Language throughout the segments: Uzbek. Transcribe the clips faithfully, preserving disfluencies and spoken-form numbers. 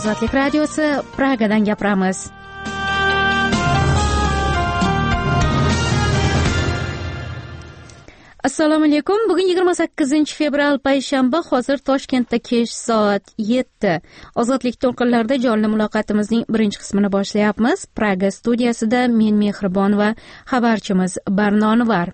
Ozodlik radiosi, Pragadan gapiramiz. Assalomu alaykum. Bugun yigirma sakkizinchi fevral payshanba, hozir Toshkentda kech soat yetti. Ozodlik to'lqinlarida jonli muloqotimizning birinchi qismini boshlayapmiz. Praga studiyasida men Mehribon va xabarchimiz Barnoni var.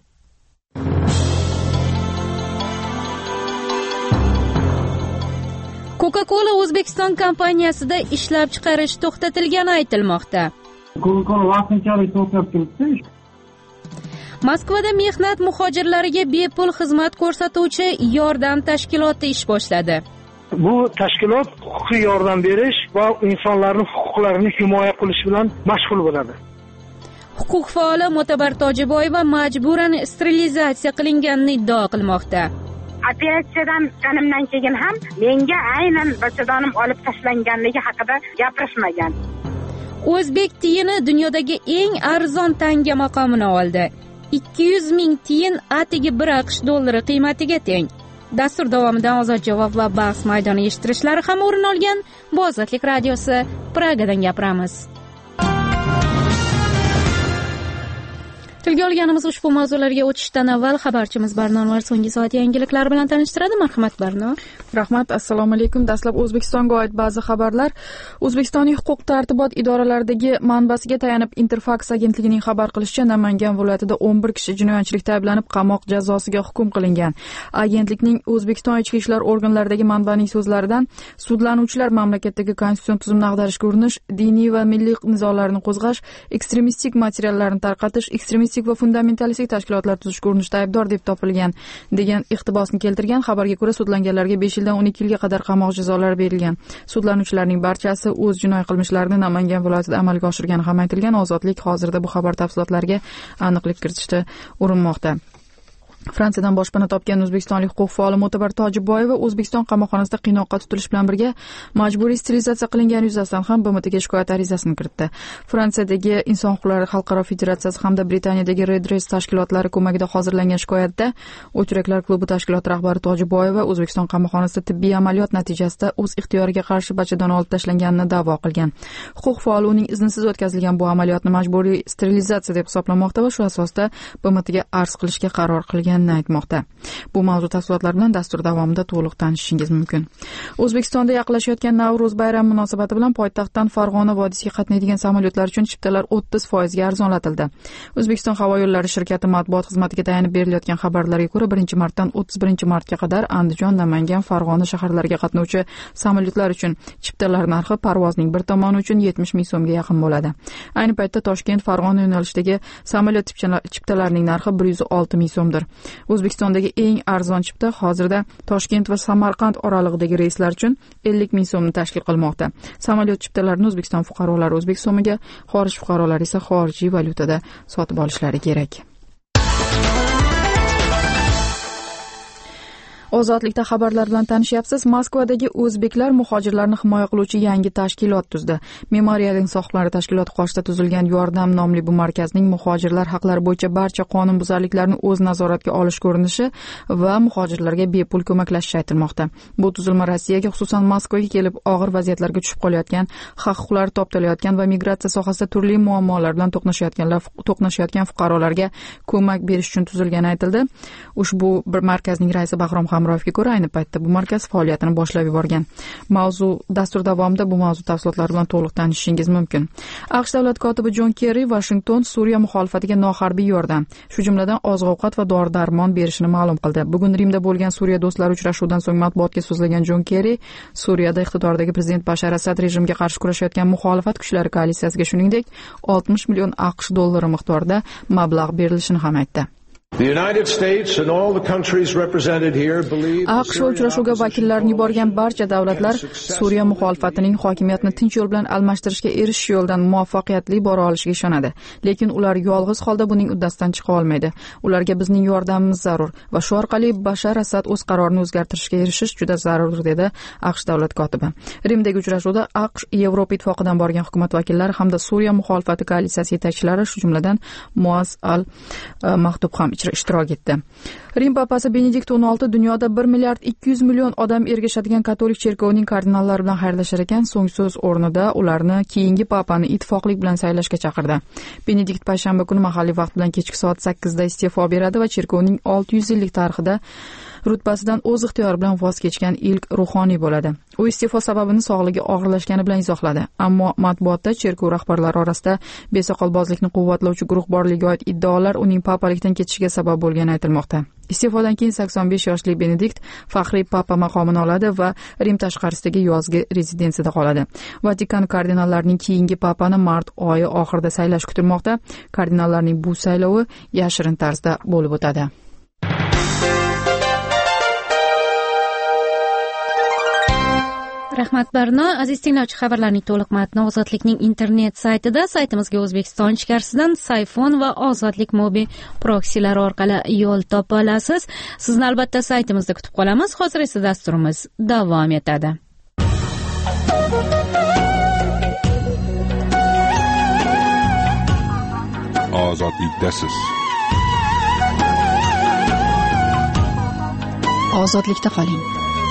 Coca-Cola O'zbekiston kompaniyasida ishlab chiqarish to'xtatilgani aytilmoqda. Coca-Cola vaqtinchalik to'xtab turibdi. Moskvada mehnat muhojirlariga bepul xizmat ko'rsatuvchi yordam tashkiloti ish boshladi. Bu tashkilot huquqiy yordam berish va insonlarning huquqlarini himoya qilish bilan mashg'ul bo'ladi. Huquq faoli Mo'tabar Tojiboyeva majburan sterilizatsiya qilinganini iddao qilmoqda. Operatsiyadan chiqqanimdan keyin ham menga aynan bachadonim olib tashlanganligi haqida gapirishmagan. O'zbek tiyini dunyodagi eng arzon tanga maqomini oldi. ikki yuz ming tiyin atigi bir aqsh dollari qiymatiga teng. Dastur davomida ozod javob va bahs maydoni eshittirishlari ham o'rin olgan. Bu Ozodlik radiosi, Pragadan gapiramiz. Tilga olganimiz ushbu mavzularga o'tishdan avval xabarchimiz Barnon var so'nggi soat yangiliklar bilan tanishtiradi. Marhamat Barnon. Rahmat, assalomu alaykum. Dastlab O'zbekistonga oid ba'zi xabarlar. O'zbekistonning huquq tartibot idoralaridagi manbasiga tayanib Interfax agentligining xabar qilishicha, Namangan viloyatida o'n bir kishi jinoyatchilikda ayblanib qamoq jazosiga hukm qilingan. Agentlikning O'zbekiston ichki ishlar organlaridagi manbaning so'zlaridan, sudlanuvchilar mamlakatdagi konstitutsion tuzumni ag'darishga urinish, diniy va milliy nizolarni qo'zg'ash, ekstremistik materiallarni tarqatish, ekstremistik va fundamentalistik tashkilotlar tuzishga urinishda aybdor deb topilgan degan iqtibosni keltirgan. Xabarga ko'ra, sudlanganlarga besh yildan o'n ikki yilga qadar qamoq jazolari berilgan. Sudlanuvchilarning barchasi o'z jinoiy qilmishlarini Namangan viloyatida amalga oshirgani ham aytilgan. Ozodlik hozirda bu xabar tafsilotlariga aniqlik kiritishga urinmoqda. Fransiyadan boshpana topgan o'zbekistonlik huquq faoli Mo'tabar Tojiboyeva O'zbekiston qamoqxonasida qiynoqqa tutilish bilan birga majburiy sterilizatsiya qilingani yuzasidan ham B M Tga shikoyat arizasini kiritdi. Fransiyadagi Inson huquqlari xalqaro federatsiyasi hamda Britaniyadagi Redress tashkilotlari ko'magida hozirlangan shikoyatda O'chraklar klubi tashkiloti rahbari Tojiboyeva O'zbekiston qamoqxonasida tibbiy amaliyot natijasida o'z ixtiyoriga qarshi bachadon olib tashlanganini da'vo qilgan. Huquq faoli uning iznisiz o'tkazilgan bu amaliyotni majburiy sterilizatsiya deb hisoblamoqda va shu asosda B M Tga arz qilishga qaror qilgan aytmoqda. Bu mavzu tafsilotlari bilan dastur davomida to'liq tanishishingiz mumkin. O'zbekistonda yaqinlashayotgan Navro'z bayrami munosabati bilan poytaxtdan Farg'ona vodiysiga qatnaydigan samolyotlar uchun chiptalar o'ttiz foiz ga arzonlatildi. O'zbekiston havo yo'llari shirkati matbuot xizmatiga tayanib berilayotgan xabarlarga ko'ra, birinchi martdan o'ttiz birinchi martga qadar Andijon, Namangan, Farg'ona shaharlariga qatnovchi samolyotlar uchun chiptalar narxi parvozning bir tomoni uchun yetmish ming so'mga yaqin bo'ladi. Ayni paytda Toshkent, Farg'ona yo'nalishidagi samolyot chiptalarining narxi bir yuz olti ming so'mdir. O'zbekistondagi eng arzon chipta hozirda Toshkent va Samarqand oralig'idagi reyslar uchun ellik ming so'mni tashkil qilmoqda. Samolyot chiptalarini O'zbekiston fuqarolari o'zbek so'miga, xorij fuqarolari esa xorijiy valyutada sotib olishlari kerak. Ozodlikda xabarlar bilan tanishyapsiz. Moskvadagi o'zbeklar muhojirlarni himoya qiluvchi yangi tashkilot tuzdi. Memorial inson huquqlari tashkiloti qoshida tuzilgan Yordam nomli bu markazning muhojirlar haqlari bo'yicha barcha qonunbuzarliklarni o'z nazoratiga olishga urinishi va muhojirlarga bepul ko'maklashishi aytilmoqda. Bu tuzilma Rossiyaga, xususan Moskvaga kelib og'ir vaziyatlarga tushib qolayotgan, haq huquqlari toptalayotgan va migratsiya sohasida turli muammolar bilan to'qnashayotganlar to'qnashayotgan fuqarolarga ko'mak berish uchun tuzilgani aytildi. Ushbu bir markazning raisi Bahrom Hamrovga ko'ra, ayni paytda bu markaz faoliyatini boshlab yuborgan. Mavzu dastur davomida bu mavzu tafsilotlari bilan to'liq tanishishingiz mumkin. AQSh davlat kotibi Jon Kerri Washington Suriya muxolifatiga noharbiy yordam, shu jumladan oziq-ovqat va dori-darmon berishini ma'lum qildi. Bugun Rimda bo'lgan Suriya do'stlari uchrashuvidan so'ng matbuotga so'zlagan Jon Kerri, Suriyada iqtidordagi prezident Bashar Asad rejimiga qarshi kurashayotgan muxolifat kuchlari koalitsiyasiga shuningdek oltmish million AQSh dollari miqdorida mablag' berilishini ham aytdi. AQSh uchrashuvga vakillarini yuborgan barcha davlatlar Suriya muxolifatining hokimiyatni tinch yo'l bilan almashtirishga erishish yo'lidan muvaffaqiyatli bora olishiga ishonadi. Lekin ular yolg'iz holda buning uddasidan chiqa olmaydi. Ularga bizning yordamimiz zarur va shu orqali Bashar Asad o'z qarorini o'zgartirishga erishish juda zarur, dedi AQSh davlat kotibi. Rimdagi uchrashuvda AQSh, Yevropa ittifoqidan borgan hukumat vakillari hamda Suriya muxolifati koalitsiyasi yetakchilari, shu jumladan Muaz al-Mahdub ham ishtirok muhojir ishtirok etdi. Rim papasi Benedikt o'n olti dunyoda bir milliard ikki yuz million odam ergashadigan katolik cherkovining kardinallari bilan xayrlashar ekan, so'ng so'z o'rnida ularni keyingi papani ittifoqlik bilan saylashga chaqirdi. Benedikt payshanba kuni mahalliy vaqt bilan kechki soat sakkizda iste'fo beradi va cherkovning olti yuz yillik tarixida rutbasidan o'z ixtiyori bilan voz kechgan ilk ruhoniy bo'ladi. U iste'fo sababini sog'ligi og'irlashgani bilan izohladi. Ammo matbuotda cherkov rahbarlari orasida besoqolbozlikni quvvatlovchi guruh borligiga oid iddaolar uning papalikdan ketishiga sabab bo'lgani aytilmoqda. Iste'fodan keyin sakson besh yoshli Benedikt faxriy papa maqomini oladi va Rim tashqarisidagi yozgi rezidensiyada qoladi. Vatikan kardinallarining keyingi papani mart oyi oxirida saylash kutilmoqda. Kardinallarning bu saylovi yashirin tarzda bo'lib o'tadi. Rahmat Barno. Aziz tinglovchi, xabarlarning to'liq matni Ozodlikning internet saytida, saytimizga O'zbekiston ichkarisidan Sayfon va Ozodlik mobil proksilari orqali yo'l topa olasiz. Sizni albatta saytimizda kutib qolamiz. Hozir esa dasturimiz davom etadi. Ozodlikdasiz. Ozodlikda qoling.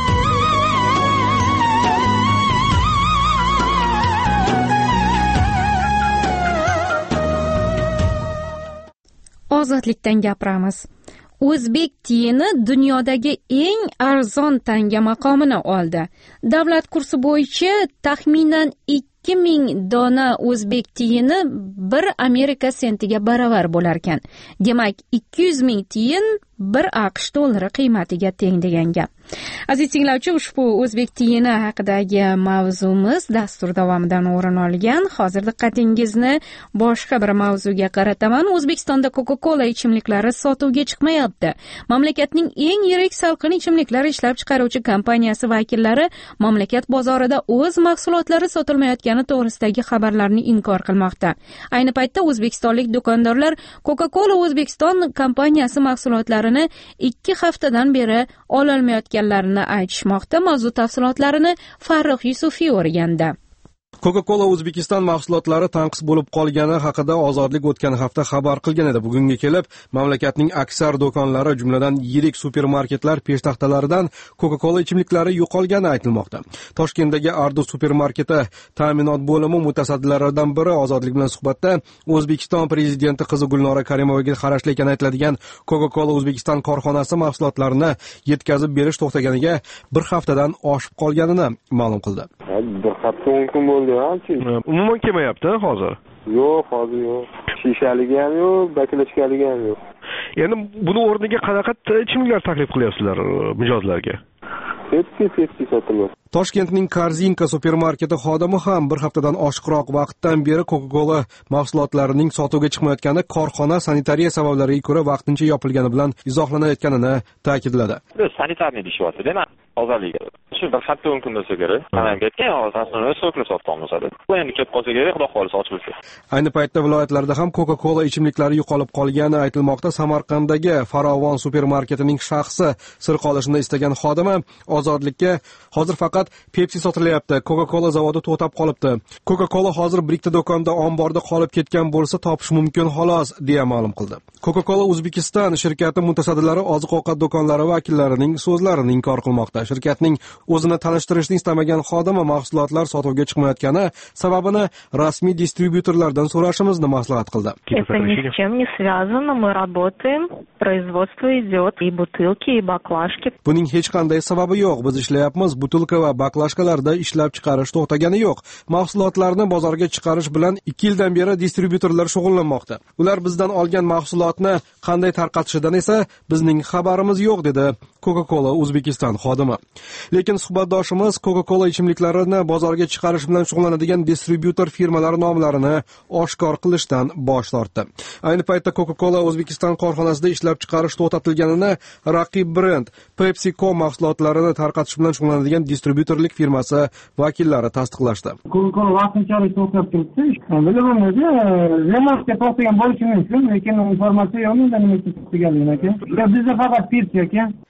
Ozodlikdan gapiramiz. O'zbek tiyini dunyodagi eng arzon tanga maqomini oldi. Davlat kursi bo'yicha taxminan ikki ming dona o'zbek tiyini bir Amerika sentiga baravar bo'lar ekan. Demak, ikki yuz ming tiyin bir AQSh dollari qiymatiga teng degan gap. Aziz tinglovchi, ushbu o'zbek tiyini haqidagi mavzumiz dastur davomidan o'rin olgan. Hozir diqqatingizni boshqa bir mavzuga qarataman. O'zbekistonda Coca-Cola ichimliklari sotuvga chiqmayapti. Mamlakatning eng yirik salqin ichimliklar ishlab chiqaruvchi kompaniyasi vakillari mamlakat bozorida o'z mahsulotlari sotilmayotgani to'g'risidagi xabarlarni inkor qilmoqda. Ayni paytda o'zbekistonlik do'kondorlar Coca-Cola O'zbekiston kompaniyasi mahsulotlarini ikki haftadan beri ololmayotganlarini aytishmoqda. Mavzu tafsilotlarini Farruh Yusufiy o'rgandi. Coca-Cola O'zbekiston mahsulotlari tanqis bo'lib qolgani haqida Ozodlik o'tgan hafta xabar qilgan edi. Bugunga kelib, mamlakatning aksar do'konlari, jumladan yirik supermarketlar peshtaxtalaridan Coca-Cola ichimliklari yo'qolgani aytilmoqda. Toshkentdagi Ardu supermarketi ta'minot bo'limi mutasaddilaridan biri Ozodlik bilan suhbatda O'zbekiston prezidenti qizi Gulnora Karimovaga qarashli ekani aytiladigan Coca-Cola O'zbekiston korxonasi mahsulotlarini yetkazib berish to'xtaganiga bir haftadan oshib qolganini ma'lum qildi. Bir hafta o'n kun bo'ldi. Umuman kelmayapti hozir. Yo'q, hozir yo'q. Shishaligi ham yo'q, baklashkaligi ham yo'q. Endi buni o'rniga qanaqa ichimliklar taklif qilyapsizlar mijozlarga? Pepsi, Pepsi sotilyapti. Toshkentning Korzinka supermarketi xodimi ham bir haftadan oshiqroq vaqtdan beri Coca-Cola mahsulotlarining sotuvga chiqmayotgani korxona sanitariya sabablariga ko'ra vaqtincha yopilgani bilan izohlanayotganini ta'kidladi. Sanitarniy deyapti, demak, hozirlik. Shu bir hafta o'n kun bo'lsa kerak. Mana ketgan hozir sokni sotamiz. Bu endi kelib qolsa kerak, xudo xohlasa ochilsa. Ayni paytda viloyatlarda ham Coca-Cola ichimliklari yo'qolib qolgani aytilmoqda. Samarqanddagi Farovon supermarketining shaxsi sir qolishini istagan xodimi Ozodlikka hozir faqat Pepsi sotilyapti, Coca-Cola zavodi to'xtab qolibdi. Coca-Cola hozir bir ikkita do'konda omborda qolib ketgan bo'lsa topish mumkin xolos, deya ma'lum qildi. Coca-Cola O'zbekiston shirkati mutasaddilari oziq-ovqat do'konlari vakillarining so'zlarini inkor qilmoqda. Shirkatning o'zini tanishtirishni istamagan xodimi mahsulotlar sotuvga chiqmayotgani sababini rasmiy distribyutorlardan so'rashimizni maslahat qildi. Это ни с чем не связано, мы работаем, производство идет, и бутылки, и баклажки. Buning hech qanday sababi yo'q. Biz ishlayapmiz, butilka va baklashkalarda ishlab chiqarish to'xtagani yo'q. Mahsulotlarni bozorga chiqarish bilan ikki yildan beri distribyutorlar shug'ullanmoqda. Ular bizdan olgan mahsulotni qanday tarqatishidan esa bizning xabarimiz yo'q, dedi Coca-Cola O'zbekiston xodimi. Lekin suhbatdoshimiz Coca-Cola ichimliklarini bozorga chiqarish bilan shug'ullanadigan distribyutor firmalar nomlarini oshkor qilishdan bosh tortdi. Ayni paytda Coca-Cola O'zbekiston korxonasida ishlab chiqarish to'xtatilganini raqib brend PepsiCo mahsulotlarini tarqatish bilan shug'ullanadigan distribyutorlik firmasi vakillari tasdiqlashdi. Coca-Cola vaqtinchalik to'xtab turibdi. Bilmadim, remontga to'xtagan bo'lishi mumkin, lekin informatsiya yo'q, nima to'xtaganligini aka. Bizda faqat Pepsi aka.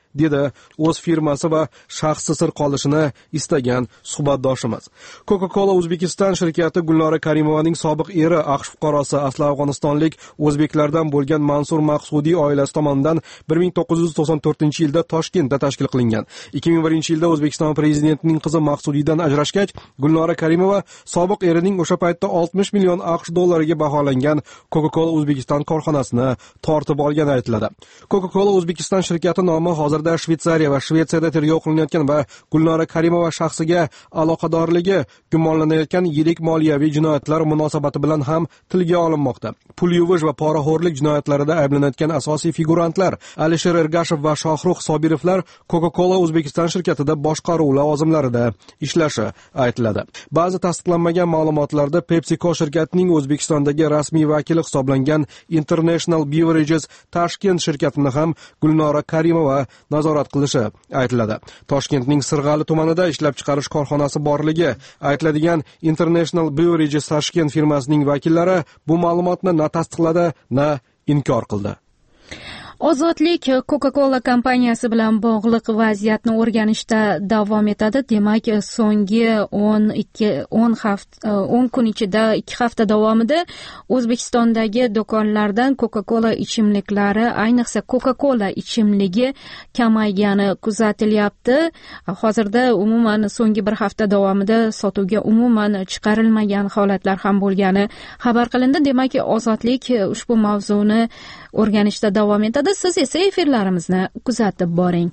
dedi o'z firmasi va shaxsi sir qolishini istagan suhbatdoshimiz. Coca-Cola Uzbekistan shirkati Gulnora Karimovaning sobiq eri AQSh fuqarosi asli afg'onistonlik o'zbeklardan bo'lgan Mansur Maqsudiy oilasi tomonidan bir ming to'qqiz yuz to'qson to'rtinchi yilda Toshkentda tashkil qilingan. ikki ming birinchi yilda O'zbekiston prezidentining qizi Maqsudiydan ajrashgach, Gulnora Karimova sobiq erining o'sha paytda oltmish million AQSh dollariga baholangan Coca-Cola Uzbekistan korxonasini tortib olgani aytiladi. Coca-Cola Uzbekistan shirkati nomi hozirda Shveysariya va Shvetsiyada tergov qilinayotgan va Gulnora Karimova shaxsiga aloqadorligi gumonlanayotgan yirik moliyaviy jinoyatlar munosabati bilan ham tilga olinmoqda. Pul yuvish va poraxo'rlik jinoyatlarida ayblanayotgan asosiy figurantlar Alisher Ergashev va Shohruh Sobirovlar Coca-Cola Uzbekistan shirkatida boshqaruv lavozimlarida ishlashi aytiladi. Ba'zi tasdiqlanmagan ma'lumotlarda PepsiCo shirkatining O'zbekistondagi rasmiy vakili hisoblangan International Beverages Tashkent shirkatini ham Gulnora Karimova nazorat qilishi aytiladi. Toshkentning Sirg'ali tumanida ishlab chiqarish korxonasi borligi aytiladigan International Beverages Tashkent firmasining vakillari bu ma'lumotni na tasdiqladi, na inkor qildi. Ozodlik Coca-Cola kompaniyasi bilan bog'liq vaziyatni o'rganishda davom etadi. Demak, so'nggi o'n ikki o'n hafta o'n kun ichida ikki hafta davomida O'zbekistondagi do'konlardan Coca-Cola ichimliklari, ayniqsa Coca-Cola ichimligi kamaygani kuzatilyapti. Hozirda umuman so'nggi bir hafta davomida sotuvga umuman chiqarilmagan holatlar ham bo'lgani xabar qilindi. Demak, Ozodlik ushbu mavzuni o'rganishda davom etadi. Siz esa efirlarimizni kuzatib boring.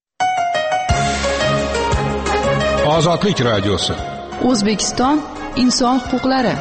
Ozodlik radiosi. O'zbekiston inson huquqlari.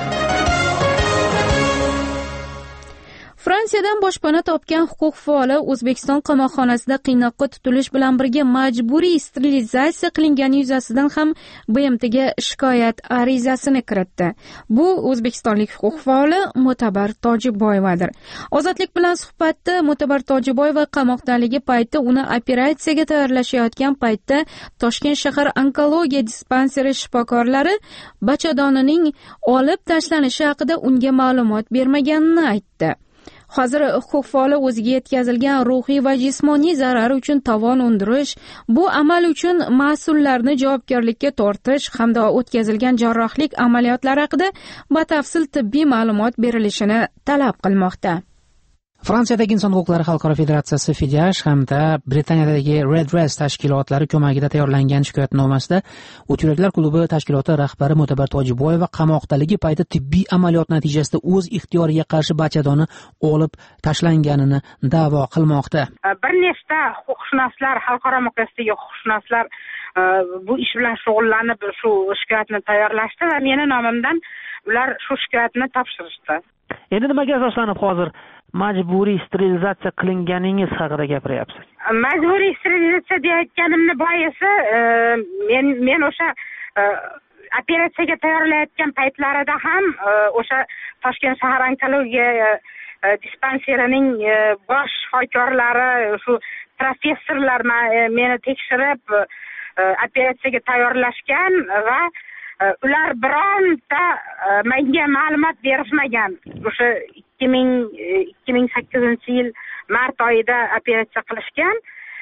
Fransiyadan boshpana topgan huquq faoli O'zbekiston qamoqxonasida qiynoqqa tutilish bilan birga majburiy sterilizatsiya qilingani yuzasidan ham B M Tga shikoyat arizasini kiritdi. Bu o'zbekistonlik huquq faoli Mo'tabar Tojiboyevadir. Ozodlik bilan suhbatda Mo'tabar Tojiboyeva qamoqdaligi payti uni operatsiyaga tayyorlashayotgan paytda Toshkent shahar onkologiya dispanseri shifokorlari bachadonining olib tashlanishi haqida unga ma'lumot bermaganini aytdi. Hozir huquq faoli o'ziga yetkazilgan ruhiy va jismoniy zarar uchun tovon undirish, bu amal uchun mas'ullarni javobgarlikka tortish hamda o'tkazilgan jarrohlik amaliyotlari haqida batafsil tibbiy ma'lumot berilishini talab qilmoqda. Fransiyadagi Inson huquqlari xalqaro federatsiyasi Fidash hamda Britaniyadagi Redress tashkilotlari ko'magida tayyorlangan shikoyatnomasida O't yuraklar klubi tashkiloti rahbari Mo'tabar Tojiboyeva qamoqdaligi payti tibbiy amaliyot natijasida o'z ixtiyoriga qarshi bachadoni olib tashlanganini da'vo qilmoqda. Bir nechta huquqshunoslar, xalqaro miqyosdagi huquqshunoslar bu ish bilan shug'ullanib shu shikoyatni tayyorlashdi va meni nomimdan ular shu shikoyatni topshirishdi. Endi nimaga asoslanib hozir majburiy sterilizatsiya qilinganingiz haqida gapiryapsiz? Majburiy sterilizatsiya deyotganimni boisi men men o'sha operatsiyaga tayyorlayotgan paytlarida ham o'sha Toshkent shahar onkologiya dispanserining bosh shifokorlari, shu professorlar meni tekshirib operatsiyaga tayyorlashgan va ular bironta menga ma'lumot berishmagan. O'sha ikki ming sakkizinchi yil mart oyida operatsiya qilishgan.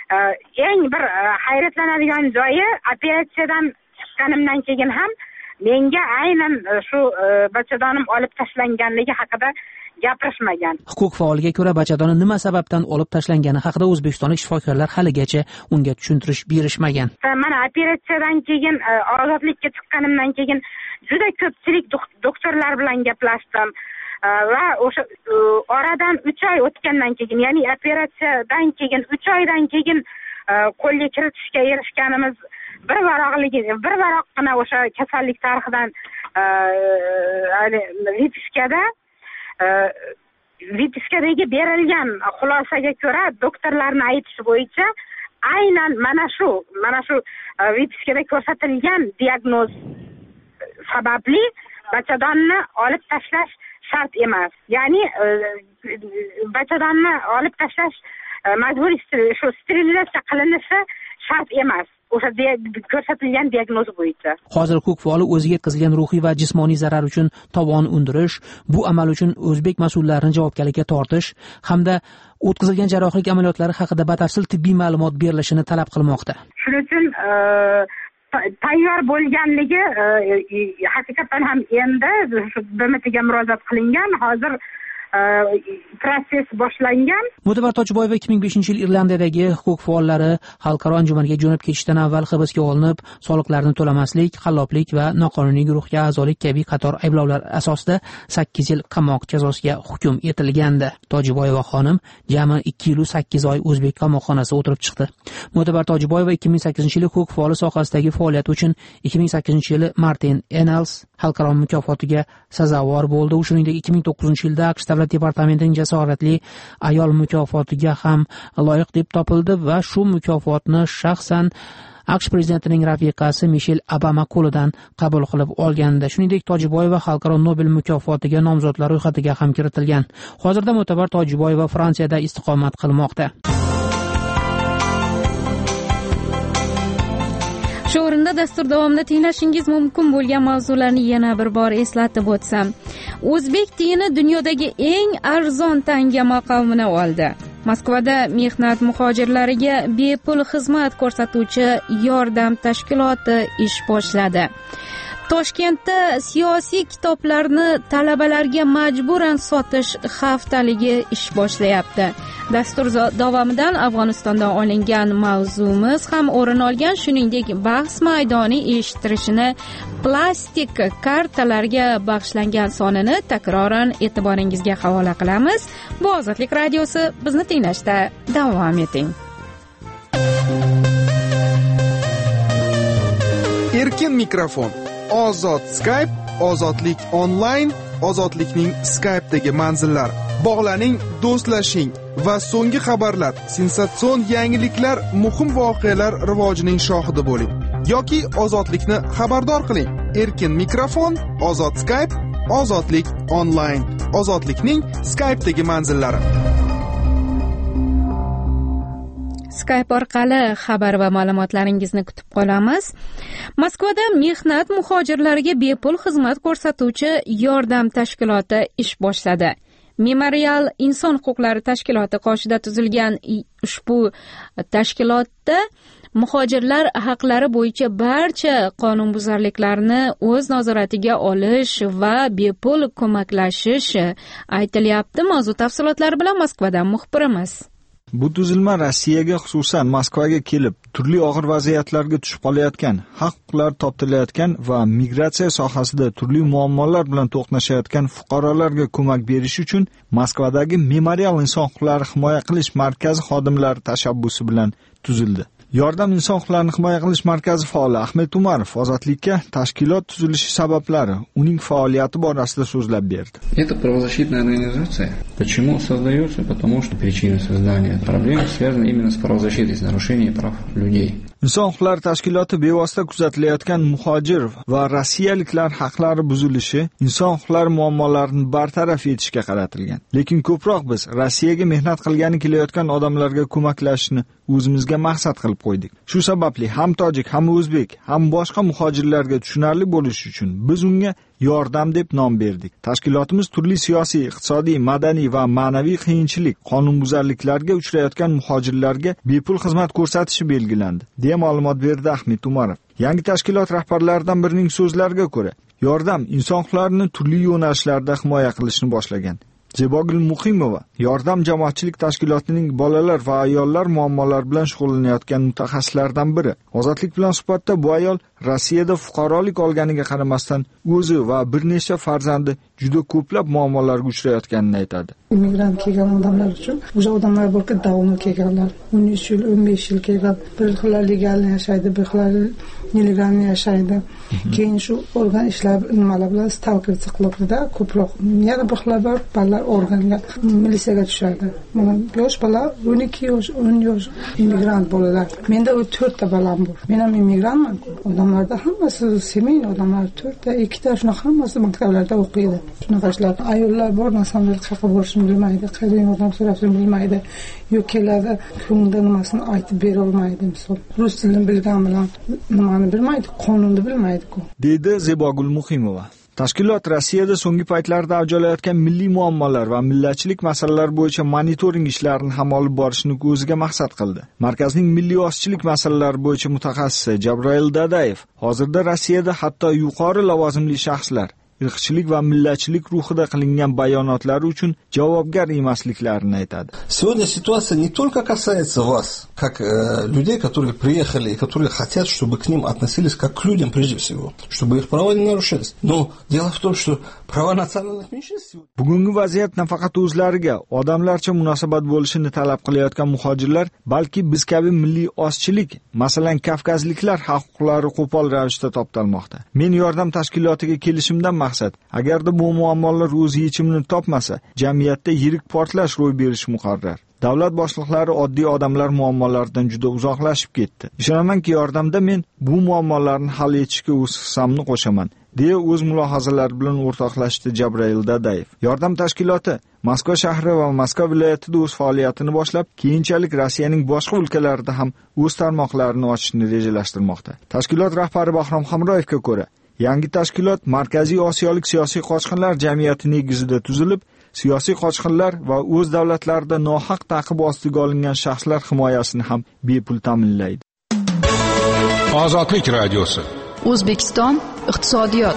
Eng bir hayratlanadigan joyi, operatsiyadan chiqqanimdan keyin ham menga aynan shu bachadonim olib tashlanganligi haqida gapirishmagan. Huquq faoliga ko'ra bachadoni nima sababdan olib tashlangani haqida o'zbekistonlik shifokorlar haligacha unga tushuntirish berishmagan. Mana operatsiyadan keyin, ozodlikka chiqqanimdan keyin juda ko'pchilik doktorlar bilan gaplashdim va o'sha oradan uch oy o'tgandan keyin, ya'ni operatsiyadan keyin uch oydan keyin qo'lga kiritishga erishganimiz bir varoqligi, bir varoqqina o'sha kasallik tarixidan vipiskada vipiskadagi berilgan xulosaga ko'ra, doktorlarning aytishi bo'yicha aynan mana shu mana shu vipiskada ko'rsatilgan diagnoz sababli bachadonni olib tashlash shart emas. Ya'ni bachadonni olib tashlash majburiy shu sterilizatsiya qilinishi shart emas. o'sha ko'rsatilgan diagnoz bo'yicha. Hozir ko'k faoli o'ziga yetkazilgan ruhiy va jismoniy zarar uchun tovon undirish, bu amal uchun o'zbek mas'ullarini javobgarlikka tortish hamda o'tkazilgan jarrohlik amaliyotlari haqida batafsil tibbiy ma'lumot berilishini talab qilmoqda. Shuning uchun tayyor bo'lganligi haqiqatan ham endi B M Tga murojaat qilingan, hozir proses boshlangan. Mo'tabar Tojiboyeva ikki ming beshinchi yil Irlandiyadagi huquq faollari xalqaro anjumanga jo'nab ketishdan avval hibsga olinib, soliqlarni to'lamaslik, qalloblik va noqonuniy guruhga a'zolik kabi qator ayblovlar asosida sakkiz yil qamoq jazosiga hukm etilgandi. Tojiboyeva xonim jami ikki yil sakkiz oy o'zbek qamoqxonasida o'tirib chiqdi. Mo'tabar Tojiboyeva ikki ming sakkizinchi yil huquq faoli sohasidagi faoliyati uchun ikki ming sakkizinchi yil Martin Ennals xalqaro mukofotiga sazovor bo'ldi. U shuningdek ikki ming to'qqizinchi yilda AQSh davlat departamentining jasoratli ayol mukofotiga ham loyiq deb topildi va shu mukofotni shaxsan AQSh prezidentining rafiqasi Mishel Obama qo'lidan qabul qilib olgandi. Shuningdek, Tojiboyeva xalqaro Nobel mukofotiga nomzodlar ro'yxatiga ham kiritilgan. Hozirda Mo'tabar Tojiboyeva Fransiyada istiqomat qilmoqda. Shu o'rinda dastur davomida tinglashingiz mumkin bo'lgan mavzularni yana bir bor eslatib o'tsam. O'zbek tiyini dunyodagi eng arzon tanga maqomini oldi. Moskvada mehnat muhojirlariga bepul xizmat ko'rsatuvchi yordam tashkiloti ish boshladi. Toshkentda siyosiy kitoblarni talabalarga majburan sotish haftaligi ish boshlayapti. Dastur davomidan Afg'onistondan olingan mavzumiz ham o'rin olgan, shuningdek bahs maydoni eshittirishini plastik kartalarga bag'ishlangan sonini takroran e'tiboringizga havola qilamiz. Bu Ozodlik radiosi, bizni tinglashda davom eting. Erkin mikrofon, ozod Skype, ozodlik onlayn, ozodlikning Skype'dagi manzillari. Bog'laning, do'stlashing va so'nggi xabarlar, sensatsion yangiliklar, muhim voqealar rivojining shohidi bo'ling yoki ozodlikni xabardor qiling. Erkin mikrofon, ozod Skype, ozodlik onlayn, ozodlikning Skype'dagi manzillari. Skype orqali xabar va ma'lumotlaringizni kutib qolamiz. Moskvada mehnat muhojirlariga bepul xizmat ko'rsatuvchi yordam tashkiloti ish boshladi. Memorial inson huquqlari tashkiloti qoshida tuzilgan ushbu tashkilotda muhojirlar haqlari bo'yicha barcha qonunbuzarliklarni o'z nazoratiga olish va bepul ko'maklashish aytilyapti. Mavzu tafsilotlari bilan Moskvadan muxbirimiz. Bu tuzilma Rossiyaga, xususan Moskvaga kelib, turli og'ir vaziyatlarga tushib qolayotgan, haq-huquqlar toptilayotgan va migratsiya sohasida turli muammolar bilan to'qnashayotgan fuqarolarga ko'mak berish uchun Moskvadagi Memorial inson huquqlarini himoya qilish markazi xodimlari tashabbusi bilan tuzildi. Yordam inson huquqlarini himoya qilish markazi faoli Ahmed Umarov Ozodlikka tashkilot tuzilishi sabablari, uning faoliyati borasida so'zlab berdi. Это правозащитная организация. Почему создается? Потому что причина создания проблемы связана именно с правозащитой, с нарушением прав людей. Inson huquqlari tashkiloti bevosita kuzatilayotgan muhojir va rossiyaliklar haqlari buzilishi, inson huquqlari muammolarini bartaraf etishga qaratilgan. Lekin ko'proq biz Rossiyaga mehnat qilgani kelayotgan odamlarga ko'maklashishni o'zimizga maqsad qilib qo'ydik. Shu sababli ham tojik, ham o'zbek, ham boshqa muhojirlarga tushunarli bo'lishi uchun biz unga yordam deb nom berdik. Tashkilotimiz turli siyosiy, iqtisodiy, madaniy va ma'naviy qiyinchilik, qonunbuzarliklarga uchrayotgan muhojirlarga bepul xizmat ko'rsatishi belgilandi, deya ma'lumot berdi Ahmed Umarov. Yangi tashkilot rahbarlaridan birining so'zlariga ko'ra, yordam inson huquqlarini turli yo'nalishlarda himoya qilishni boshlagan. Zebogul Muqimova yordam jamoatchilik tashkilotining bolalar va ayollar muammolari bilan shug'ullanayotgan mutaxassislardan biri. Ozodlik bilan suhbatda bu ayol Rossiyada fuqarolik olganiga qaramasdan o'zi va bir nechta farzandi juda ko'plab muammolarga uchrayotganini aytadi. Immigrant kelgan odamlar uchun o'sha odamlar borki davomli kelganlar, o'n uch yil, o'n besh yil kelgan, bir xil legal yashaydi, bir xil nelegal yashaydi. Keyin shu organ ishlar nimalar bilan stalkerlik qilibdi-da, ko'proq. Yana bir xil bor, bolalar organga militsiyaga tushadi. Mana yosh bola o'n ikki yosh, o'n yosh immigrant bolalar. Menda to'rtta bolam bor. Men ham immigrantman. Odamlarda hammasi semeyli odamlar, to'rtta, ikkita shunaqa hammasi maktablarda o'qiydi. Shunaqa ishlar. Ayollar bor, nasamlar qayerga borishni so'rashni bilmaydi, qayerdan yordam so'rashni bilmaydi, yo'q keladi ko'ngilda nimasini aytib bera olmaydi. Misol rus tilini bilgan bilan nimani bilmaydi, qonunni bilmaydi-ku, deydi Zebogul Muhimova. Tashkilot Rossiyada so'nggi paytlarda avj olayotgan milliy muammolar va millatchilik masalalar bo'yicha monitoring ishlarini ham olib borishni o'ziga maqsad qildi. Markazning milliy ozchilik masalalari bo'yicha mutaxassisi Jabrail Dadayev hozirda Rossiyada hatto yuqori lavozimli shaxslar irqchilik va millatchilik ruhida qilingan bayonotlari uchun javobgar emasliklarini aytadi. Сегодня ситуация не только касается вас, как э, людей, которые приехали и которые хотят, чтобы к ним относились как к людям прежде всего, чтобы их права не нарушались. Но дело в том, что права национальных меньшинств... Bugungi vaziyat nafaqat o'zlariga odamlarcha munosabat bo'lishini talab qilayotgan muhojirlar, balki biz kabi milliy ozchilik, masalan kavkazliklar huquqlari qo'pol ravishda toptalmoqda. Men yordam tashkilotiga kelishimdan maqsad, agarda bu muammolar o'z yechimini topmasa, jamiyatda yirik portlash ro'y berishi muqarrar. Davlat boshliqlari oddiy odamlar muammolaridan juda uzoqlashib ketdi. Ishonamanki, yordamda men bu muammolarni hal etishga o'z hissamni qo'shaman, deya o'z mulohazalari bilan o'rtoqlashdi Jabrail Dadayev. Yordam tashkiloti Moskva shahri va Moskva viloyatida o'z faoliyatini boshlab, keyinchalik Rossiyaning boshqa o'lkalarida ham o'z tarmoqlarini ochishni rejalashtirmoqda. Tashkilot rahbari Bahrom Hamroyevga ko'ra, yangi tashkilot Markaziy Osiyolik siyosiy qochqinlar jamiyati negizida tuzilib, siyosiy qochqinlar va o'z davlatlarida nohaq ta'qib ostiga olingan shaxslar himoyasini ham bepul ta'minlaydi. Ozodlik radiosi. O'zbekiston iqtisodiyot.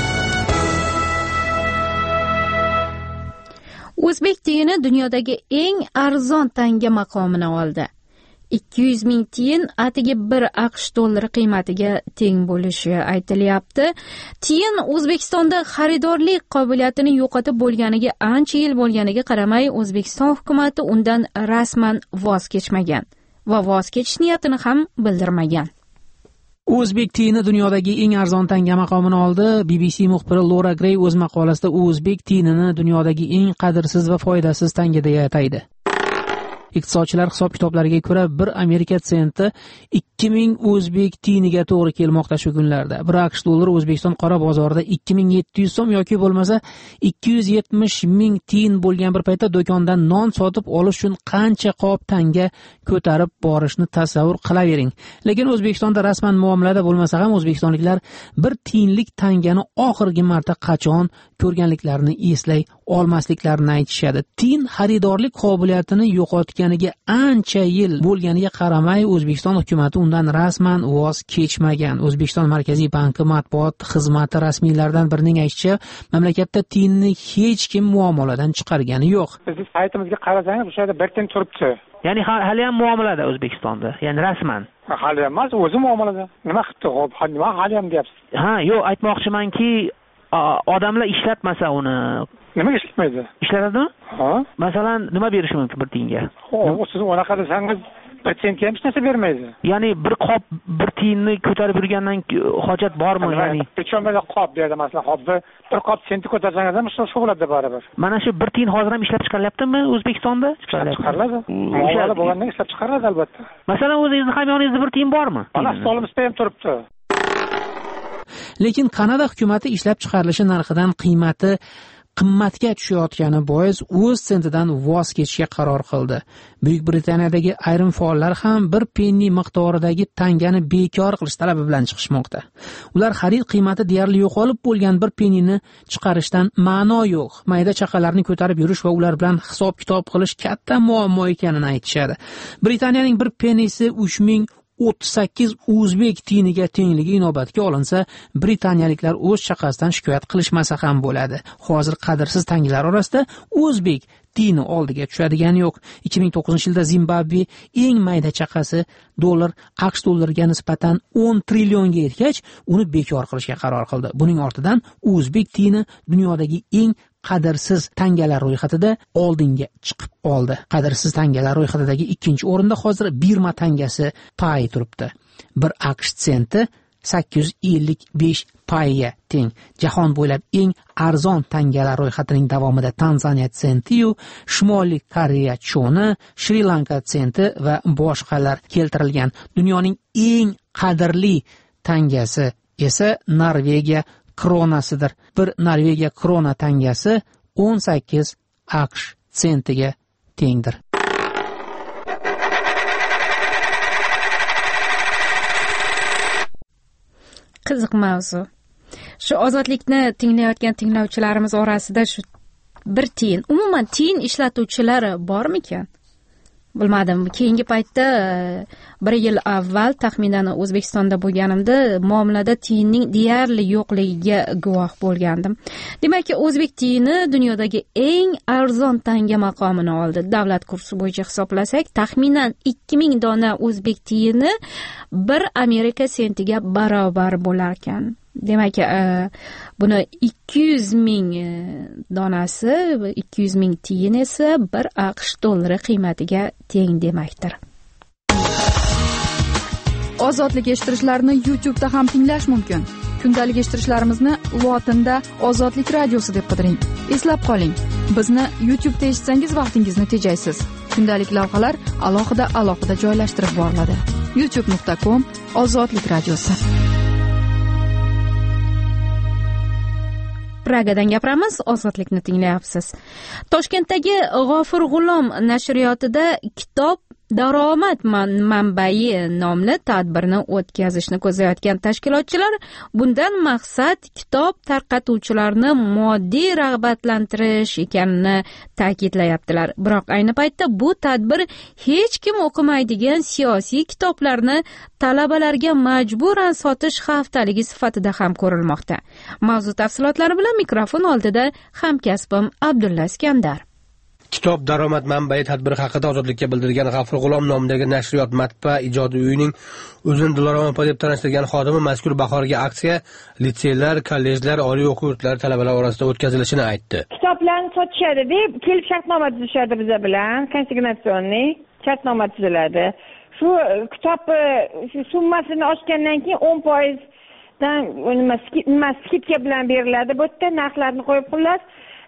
O'zbek tiyini dunyodagi eng arzon tanga maqomini oldi. ikki yuz ming tiyin atigi bir aqsh dollari qiymatiga teng bo'lishi aytilyapti. Tiyin O'zbekistonda xaridorlik qobiliyatini yo'qotib bo'lganiga ancha yil bo'lganiga qaramay, O'zbekiston hukumatı undan rasman voz kechmagan va voz kechish niyatini ham bildirmagan. O'zbek tiyini dunyodagi eng arzon tanga maqomini oldi. B B C muxbiri Laura Gray o'z maqolasida o'zbek tiyinini dunyodagi eng qadrsiz va foydasiz tanga deya ataydi. Iqtisodchilar hisob-kitoblariga ko'ra bir Amerika senti ikki ming o'zbek tiyiniga to'g'ri kelmoqda shu kunlarda. Bir aqsh dollari O'zbekiston qora bozorida ikki ming yetti yuz so'm yoki bo'lmasa ikki yuz yetmish ming tiyin bo'lgan bir paytda do'kondan non sotib olish uchun qancha qop tanga ko'tarib borishni tasavvur qilavering. Lekin O'zbekistonda rasman muomalada bo'lmasa ham o'zbekistonliklar bir tiyinlik tangani oxirgi marta qachon ko'rganliklarini eslay olmasliklarini aytishadi. Tiyin xaridorlik qobiliyatini yo'qotganiga ancha yil bo'lganiga qaramay, O'zbekiston hukumatı undan rasman voz kechmagan. O'zbekiston Markaziy banki matbuot xizmati rasmiylaridan birining aytishicha, mamlakatda tiyinni hech kim muomaladan chiqargani yo'q. Siz saytimizga qarasangiz, o'sha yerda bir tiyin turibdi. Ya'ni hali ham muomalada O'zbekistonda, ya'ni rasman. Hali emas, o'zi muomalada. Nima qildi? Xo'p, nima hali ham deyapsiz? Ha, yo'q, aytmoqchimanki, odamlar ishlatmasa uni. Nimaga ishlatmaydi? Ishlatadimi? Ha? Masalan, nima berishi mumkin bir tiyinga? Xo'p, siz unaqa desangiz, bir tiyinga hech narsa bermaydi. Ya'ni bir qop bir tiyinni ko'tarib yurgandan hojat bormi? Ya'ni pechomada qop berdi masalan, hop bir bir qop senti ko'tarsangiz ham shu shug'ullatda baribir. Mana shu bir tiyin hozir ham ishlab chiqarilyaptimi O'zbekistonda? Ishlab chiqariladi. Muomala bo'lgandan ishlab chiqariladi albatta. Masalan, o'zingizning ham yoningizda bir tiyin bormi? Mana stolimizda ham turibdi. Lekin Kanada hukumati ishlab chiqarilishi narxidan qiymati qimmatga tushayotgani bois o'z sentidan voz kechishga qaror qildi. Buyuk Britaniyadagi ayrim faollar ham bir penni miqdoridagi tangani bekor qilish talabi bilan chiqishmoqda. Ular xarid qiymati deyarli yo'qolib bo'lgan bir pennini chiqarishdan ma'no yo'q. Mayda chaqalarni ko'tarib yurish va ular bilan hisob-kitob qilish katta muammo ekanini aytishadi. Britaniyaning bir pennisi uch ming o'ttiz sakkiz o'zbek tiyiniga tengligi inobatga olinsa, britaniyaliklar o'z chaqasidan shikoyat qilishmasa ham bo'ladi. Hozir qadrsiz tangalar orasida o'zbek tiyini oldiga tushadigani yo'q. ikki ming to'qqizinchi yilda Zimbabve eng mayda chaqasi dollar aqsh dollariga nisbatan o'n trillionga yetgach, uni bekor qilishga qaror qildi. Buning ortidan o'zbek tiyini dunyodagi eng qadrsiz tangalar ro'yxatida oldinga chiqib oldi. Qadrsiz tangalar ro'yxatidagi ikkinchi o'rinda hozir Birma tangasi pay turibdi. Bir aqsh senti sakkiz yuz ellik besh payga teng. Jahon bo'ylab eng arzon tangalar ro'yxatining davomida Tanzaniya senti-yu, Shimoliy Koreya choni, Shri Lanka senti va boshqalar keltirilgan. Dunyoning eng qadrli tangasi esa Norvegiya kronasidir. Bir Norvegiya krona tangasi o'n sakkiz aqsh sentiga tengdir. Qiziq mavzu. Shu ozodlikni tinglayotgan tinglovchilarimiz orasida shu bir tiyin, umuman tiyin ishlatuvchilar bormikan? Bilmadim. Keyingi paytda bir yil avval taxminan O'zbekistonda bo'lganimda muomalada tiyinning deyarli yo'qligiga guvoh bo'lgandim. Demak, o'zbek tiyini dunyodagi eng arzon tanga maqomini oldi. Davlat kursi bo'yicha hisoblasak, taxminan ikki ming dona o'zbek tiyini bir Amerika sentiga barobar bo'lar ekan. Demak, buni ikki yuz ming donasi, ikki yuz ming tiyin esa bir AQSh dollari qiymatiga teng demakdir. Ozodlik eshittirishlarni YouTube da ham tinglash mumkin. Kundalik eshittirishlarimizni lotinda Ozodlik radiosi deb qidiring. Eslab qoling, bizni YouTube da eshitsangiz vaqtingizni tejaysiz. Kundalik lavhalar alohida-alohida joylashtirib boriladi. youtube nuqta com Ozodlik radiosi. Pragadan gapiramiz, ozodlikni tinglayapsiz. Toshkentdagi G'ofur G'ulom nashriyotida kitob daromad manbai nomli tadbirni o'tkazishni ko'zlayotgan tashkilotchilar bundan maqsad kitob tarqatuvchilarni moddiy rag'batlantirish ekanini ta'kidlayaptilar. Biroq ayni paytda bu tadbir hech kim o'qimaydigan siyosiy kitoblarni talabalarga majburan sotish haftaligi sifatida ham ko'rilmoqda. Mavzu tafsilotlari bilan mikrofon oldida hamkasbim Abdulla Iskandar. Kitob daromad manbai tadbiri haqida Ozodlikka bildirgan G'afur G'ulom nomidagi nashriyot matbaa ijodiy uyining o'zini Diloroma deb tanishtirgan xodimi mazkur bahorgi aksiya litseylar, kollejlar, oliy o'quv yurtlari talabalar orasida o'tkazilishini aytdi. Kitoblarni sotishadi deb kelib shartnoma tuzishadi biza bilan, konsignatsionniy shartnoma tuziladi. Shu kitob shu summasini oshgandan keyin o'n foiz dan nima skidka bilan beriladi. Bu yerda narxlarni qo'yib xullas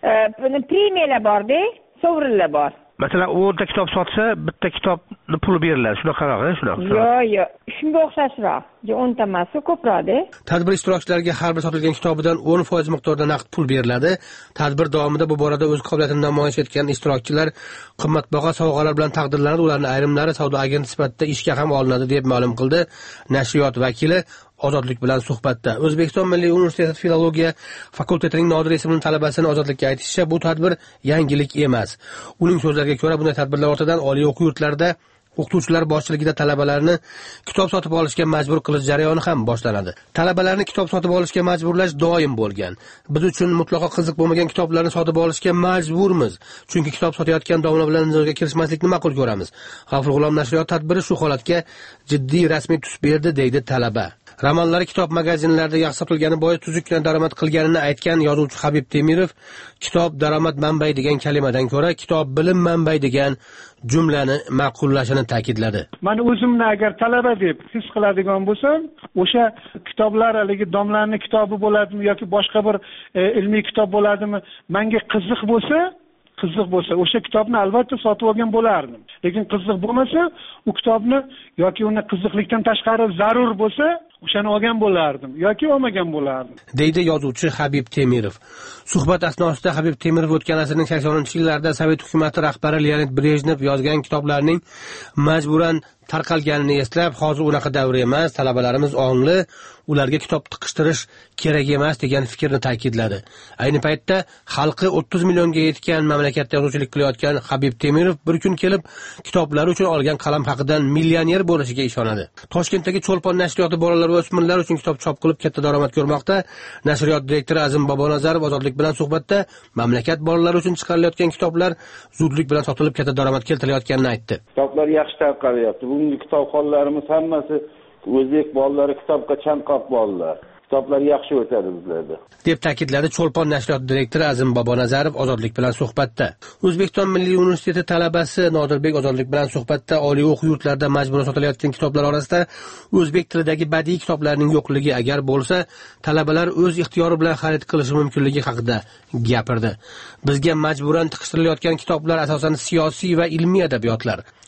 premiyalar bor-da. Sovrinlar bor. Masalan, o'rta kitob sotsa, bitta kitobni puli beriladi. Shunaqaroq, shunaqa. Yo'q, yo'q. Shunga o'xshashroq. o'nta emas, ko'proq-da. Tadbir ishtirokchilariga har bir sotilgan kitobidan o'n foiz miqdorda naqd pul beriladi. Tadbir davomida bu borada o'z qobiliyatini namoyish etgan ishtirokchilar qimmatbaho sovg'alar bilan taqdirlanadi. Ularning ayrimlari savdo agenti sifatida ishga ham olinadi deb ma'lum qildi nashriyot vakili Ozodlik bilan suhbatda. O'zbekiston Milliy universiteti filologiya fakultetining Nodir ismli talabasining Ozodlikka aytishicha, bu tadbir yangilik emas. Uning so'zlariga ko'ra, bunday tadbirlar ortidan oliy o'quv yurtlarida o'qituvchilar boshchiligida talabalarni kitob sotib olishga majbur qilish jarayoni ham boshlanadi. Talabalarni kitob sotib olishga majburlash doim bo'lgan. Biz uchun mutlaqo qiziq bo'lmagan kitoblarni sotib olishga majburmiz. Chunki kitob sotayotgan domla bilan nizoga kirishmaslikni ma'qul ko'ramiz. G'afur G'ulom nashriyot tadbiri shu holatga jiddiy rasmiy tus berdi, deydi talaba. Romanlari kitob magazinlarida yaxshi sotilgani bois tuzukkina daromad qilganini aytgan yozuvchi Habib Temirov kitob daromad manbai degan kalimadan ko'ra kitob bilim manbai degan jumlani ma'qullashini ta'kidladi. Men o'zimni agar talaba deb his qiladigan bo'lsam, o'sha kitoblar haligi domlarning kitobi bo'ladimi yoki boshqa bir e, ilmiy kitob bo'ladimi, menga qiziq bo'lsa, qiziq bo'lsa, o'sha kitobni albatta sotib olgan bo'lardim. Lekin qiziq bo'lmasa, u kitobni yoki uni qiziqlikdan tashqari zarur bo'lsa, o'shani olgan bo'lardim yoki olmagan bo'lardim, deydi yozuvchi Habib Temirov. Suhbat asnosida Habib Temirov o'tgan asrning saksoninchi yillarida Sovet hukumati rahbari Leonid Brejnev yozgan kitoblarning majburan tarqalganini eslab, hozir unaqa davr emas, talabalarimiz ongli, ularga kitob tiqishtirish kerak emas degan fikrni ta'kidladi. Ayni paytda xalqi o'ttiz millionga yetgan mamlakatda yozuvchilik qilayotgan Habib Temirov bir kun kelib kitoblari uchun olgan qalam haqidan millioner bo'lishiga ishonadi. Toshkentdagi Cho'lpon nashriyoti bolalar va o'smirlar uchun kitob chop qilib katta daromad ko'rmoqda. Nashriyot direktori Azim Bobonazarov Ozodlik bilan suhbatda mamlakat bolalari uchun chiqarilayotgan kitoblar zudlik bilan sotilib katta daromad keltirayotganini aytdi. Kitoblar yaxshi tarqalyapti. Bugungi kitobxonlarimiz hammasi o'zbek bolalari kitobga chanqoq bolalar. Kitoblar yaxshi o'tadi bizlarda, deb ta'kidladi Cho'lpon nashriyoti direktori Azim Bobonazarov Ozodlik bilan suhbatda. O'zbekiston Milliy universiteti talabasi Nodirbek Ozodlik bilan suhbatda oliy o'quv yurtlarida majburan sotilayotgan kitoblar orasida o'zbek tilidagi badiiy kitoblarning yo'qligi agar bo'lsa, talabalar o'z ixtiyori bilan xarid qilishi mumkinligi haqida gapirdi. Bizga majburan tiqishtirilayotgan kitoblar asosan siyosiy va ilmiy adabiyotlar.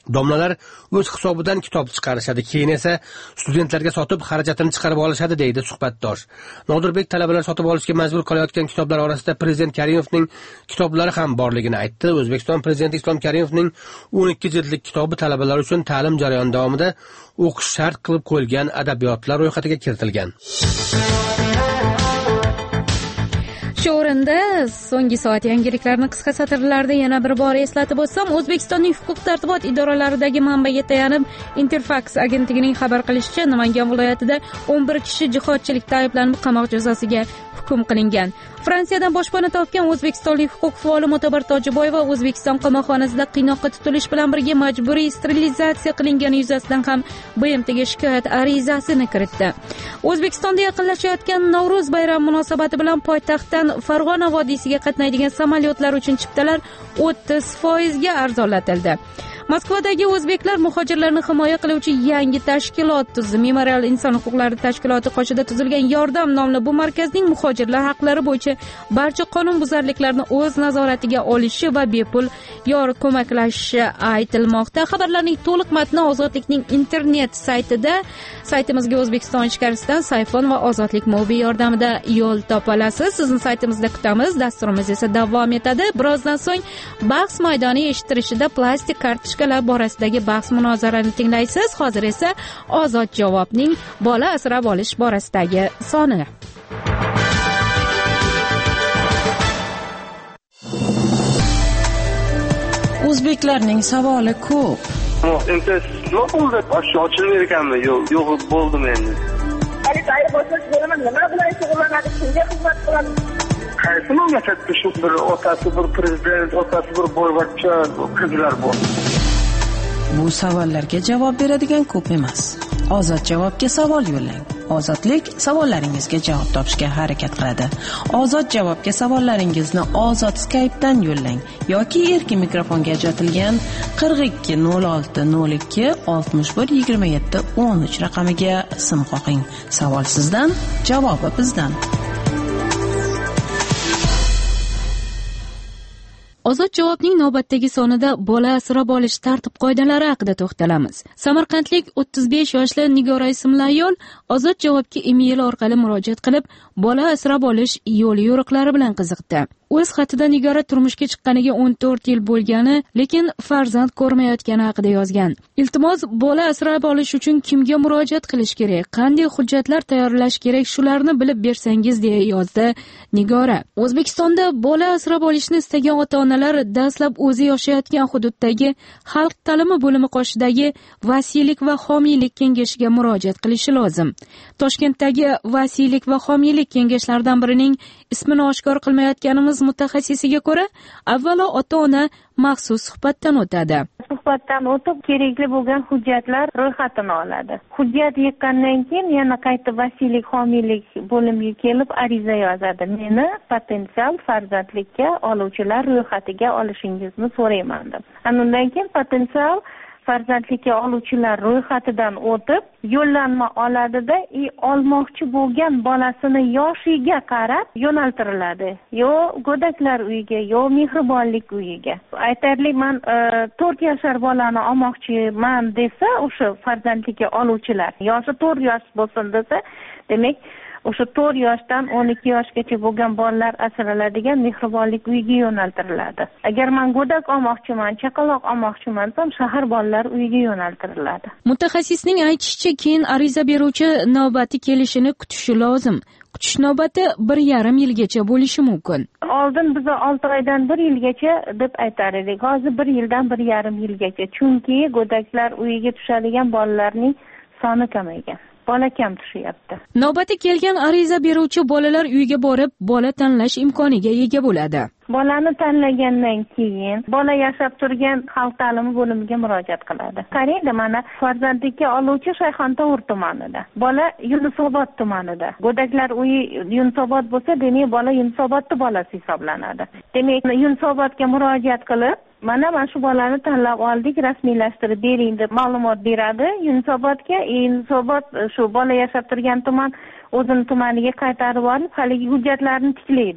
Domlalar o'z hisobidan kitob chiqarishadi, keyin esa studentlarga sotib xarajatini chiqarib olishadi, deydi suhbatdosh. Nodirbek talabalar sotib olishga majbur qilayotgan kitoblar orasida Prezident Karimovning kitoblari ham borligini aytdi. O'zbekiston Prezidenti Islom Karimovning o'n ikki jildlik kitobi talabalar uchun ta'lim jarayoni davomida o'qish shart qilib qo'yilgan adabiyotlar ro'yxatiga kiritilgan. Shu o'rinda so'nggi soat yangiliklarini qisqa satrlarda yana bir bor eslatib o'tsam, O'zbekistonning huquq-tartibot idoralaridagi manbaga tayanib Interfax agentligining xabar qilishicha, Namangan viloyatida o'n bir kishi jihodchilikda ayblanib qamoq jazosiga hukm qilingan. Fransiyadan boshpana topgan o'zbekistonlik huquq faoli Mo'tabar Tojiboyeva O'zbekiston qamoqxonasida qiynoqqa tutilish bilan birga majburiy sterilizatsiya qilingani yuzasidan ham B M Tga shikoyat arizasini kiritdi. O'zbekistonda yaqinlashayotgan Navro'z bayrami munosabati bilan poytaxtdan Farg'ona vodiysiga qatnaydigan samolyotlar uchun chiptalar o'ttiz foizga arzonlatildi. Moskvadagi o'zbeklar muhojirlarni himoya qiluvchi yangi tashkilot tuzdi. Memorial inson huquqlari tashkiloti qoshida tuzilgan Yordam nomli bu markazning muhojirlar haqlari bo'yicha barcha qonunbuzarliklarni o'z nazoratiga olishi va bepul yoriq ko'maklashishi aytilmoqda. Xabarlarning to'liq matni Ozodlikning internet saytida, saytimizga O'zbekiston ichkarisidan Sayfon va Ozodlik mobil yordamida yo'l topa olasiz. Sizni saytimizda kutamiz. Dasturimiz esa davom etadi. Birozdan so'ng bahs maydoni eshittirishida plastik kartochka borasidagi bahs munozarani tinglaysiz. Hozir esa Ozod javobning bola asrab olish borasidagi soni. O'zbeklarning savoli ko'p. Endi nima bo'ldi? Ochilmaydi ekanmi? Yo'q, yo'q bo'ldim endi. Hali tayyor bo'lsangiz bo'laman. Nima bilan shug'ullanadi? Kimga xizmat qiladi? Qaysi mamlakatda shu bir otasi bir prezident, otasi bir boyvachcha qizlar bor? Bu savollarga javob beradigan ko'p emas. Ozod javobga savol yo'llang. Ozodlik savollaringizga javob topishga harakat qiladi. Ozod javobga savollaringizni Ozod Skype'dan yo'llang yoki erkin mikrofonga ajratilgan qirq ikki nol olti nol ikki oltmish bir yigirma yetti o'n uch raqamiga sim qo'ying. Savol sizdan, javobi bizdan. Ozod javobning navbatdagi sonida bola asrab olish tartib-qoidalari haqida to'xtalamiz. Samarqandlik o'ttiz besh yoshli Nigora ismli ayol Ozod javobga email orqali murojaat qilib, bola asrab olish yo'l-yo'riqlari bilan qiziqdi. O'z xatida Nigora turmushga chiqqaniga o'n to'rt yil bo'lgani, lekin farzand ko'rmayotgani haqida yozgan. Iltimos, bola asrab olish uchun kimga murojaat qilish kerak, qanday hujjatlar tayyorlash kerak, shularni bilib bersangiz, deya yozdi Nigora. O'zbekistonda bola asrab olishni istagan ota-onalar dastlab o'zi yashayotgan hududdagi xalq ta'limi bo'limi qoshidagi vasiylik va homiylik kengashiga murojaat qilishi lozim. Toshkentdagi vasiylik va homiylik kengashlaridan birining ismini oshkor qilmayotganimiz mutaxassisiga ko'ra, avvalo ota-ona maxsus suhbatdan o'tadi. Suhbatdan o'tib kerakli bo'lgan hujjatlar ro'yxatini oladi. Hujjat yig'gandan keyin yana qaytib vasiylik, homiylik bo'limiga kelib ariza yozadi. Meni potensial farzandlikka oluvchilar ro'yxatiga olishingizni so'rayman deb. Undan keyin potensial farzandlikka oluvchilar ro'yxatidan o'tib yo'llanma oladida, i olmoqchi bo'lgan bolasini yoshiga qarab yo'naltiriladi. Yo go'daklar uyiga, yo mehribonlik uyiga. Aytarli, men to'rt yashar bolani olmoqchiman desa, o'sha farzandlikka oluvchilar yoshi to'rt yosh bo'lsin desa, demak o'sha to'rt yoshdan o'n ikki yoshgacha bo'lgan bolalar asraladigan mehribonlik uyiga yo'naltiriladi. Agar men go'dak olmoqchiman, chaqaloq olmoqchiman desam, shahar bolalar uyiga yo'naltiriladi. Mutaxassisning aytishicha, keyin ariza beruvchi navbati kelishini kutishi lozim. Kutish navbati bir yarim yilgacha bo'lishi mumkin. Oldin biz olti oydan bir yilgacha deb aytar edik. Hozir bir yildan bir yarim yilgacha. Chunki go'daklar uyiga tushadigan bolalarning soni kamaygan. Bola kam tushyapti. Navbati kelgan ariza beruvchi bolalar uyiga borib, bola tanlash imkoniga ega bo'ladi. Bolani tanlagandan keyin bola yashab turgan xalq ta'limi bo'limiga murojaat qiladi. Qaraydi, mana farzandlikka oluvchi Shayxontohur tumanida, bola Yunusobod tumanida. Go'daklar uyi Yunusobod bo'lsa, demak bola Yunusobodning bolasi hisoblanadi. Demak, Yunusobodga murojaat qilib, mana mana shu bolani tanlab oldik, rasmiylashtirib bering deb ma'lumot beradi Yunusobodga. Yunusobod shu bola yashab turgan tuman o'zini tumaniga qaytarib olib, haligi hujjatlarni tiklaydi.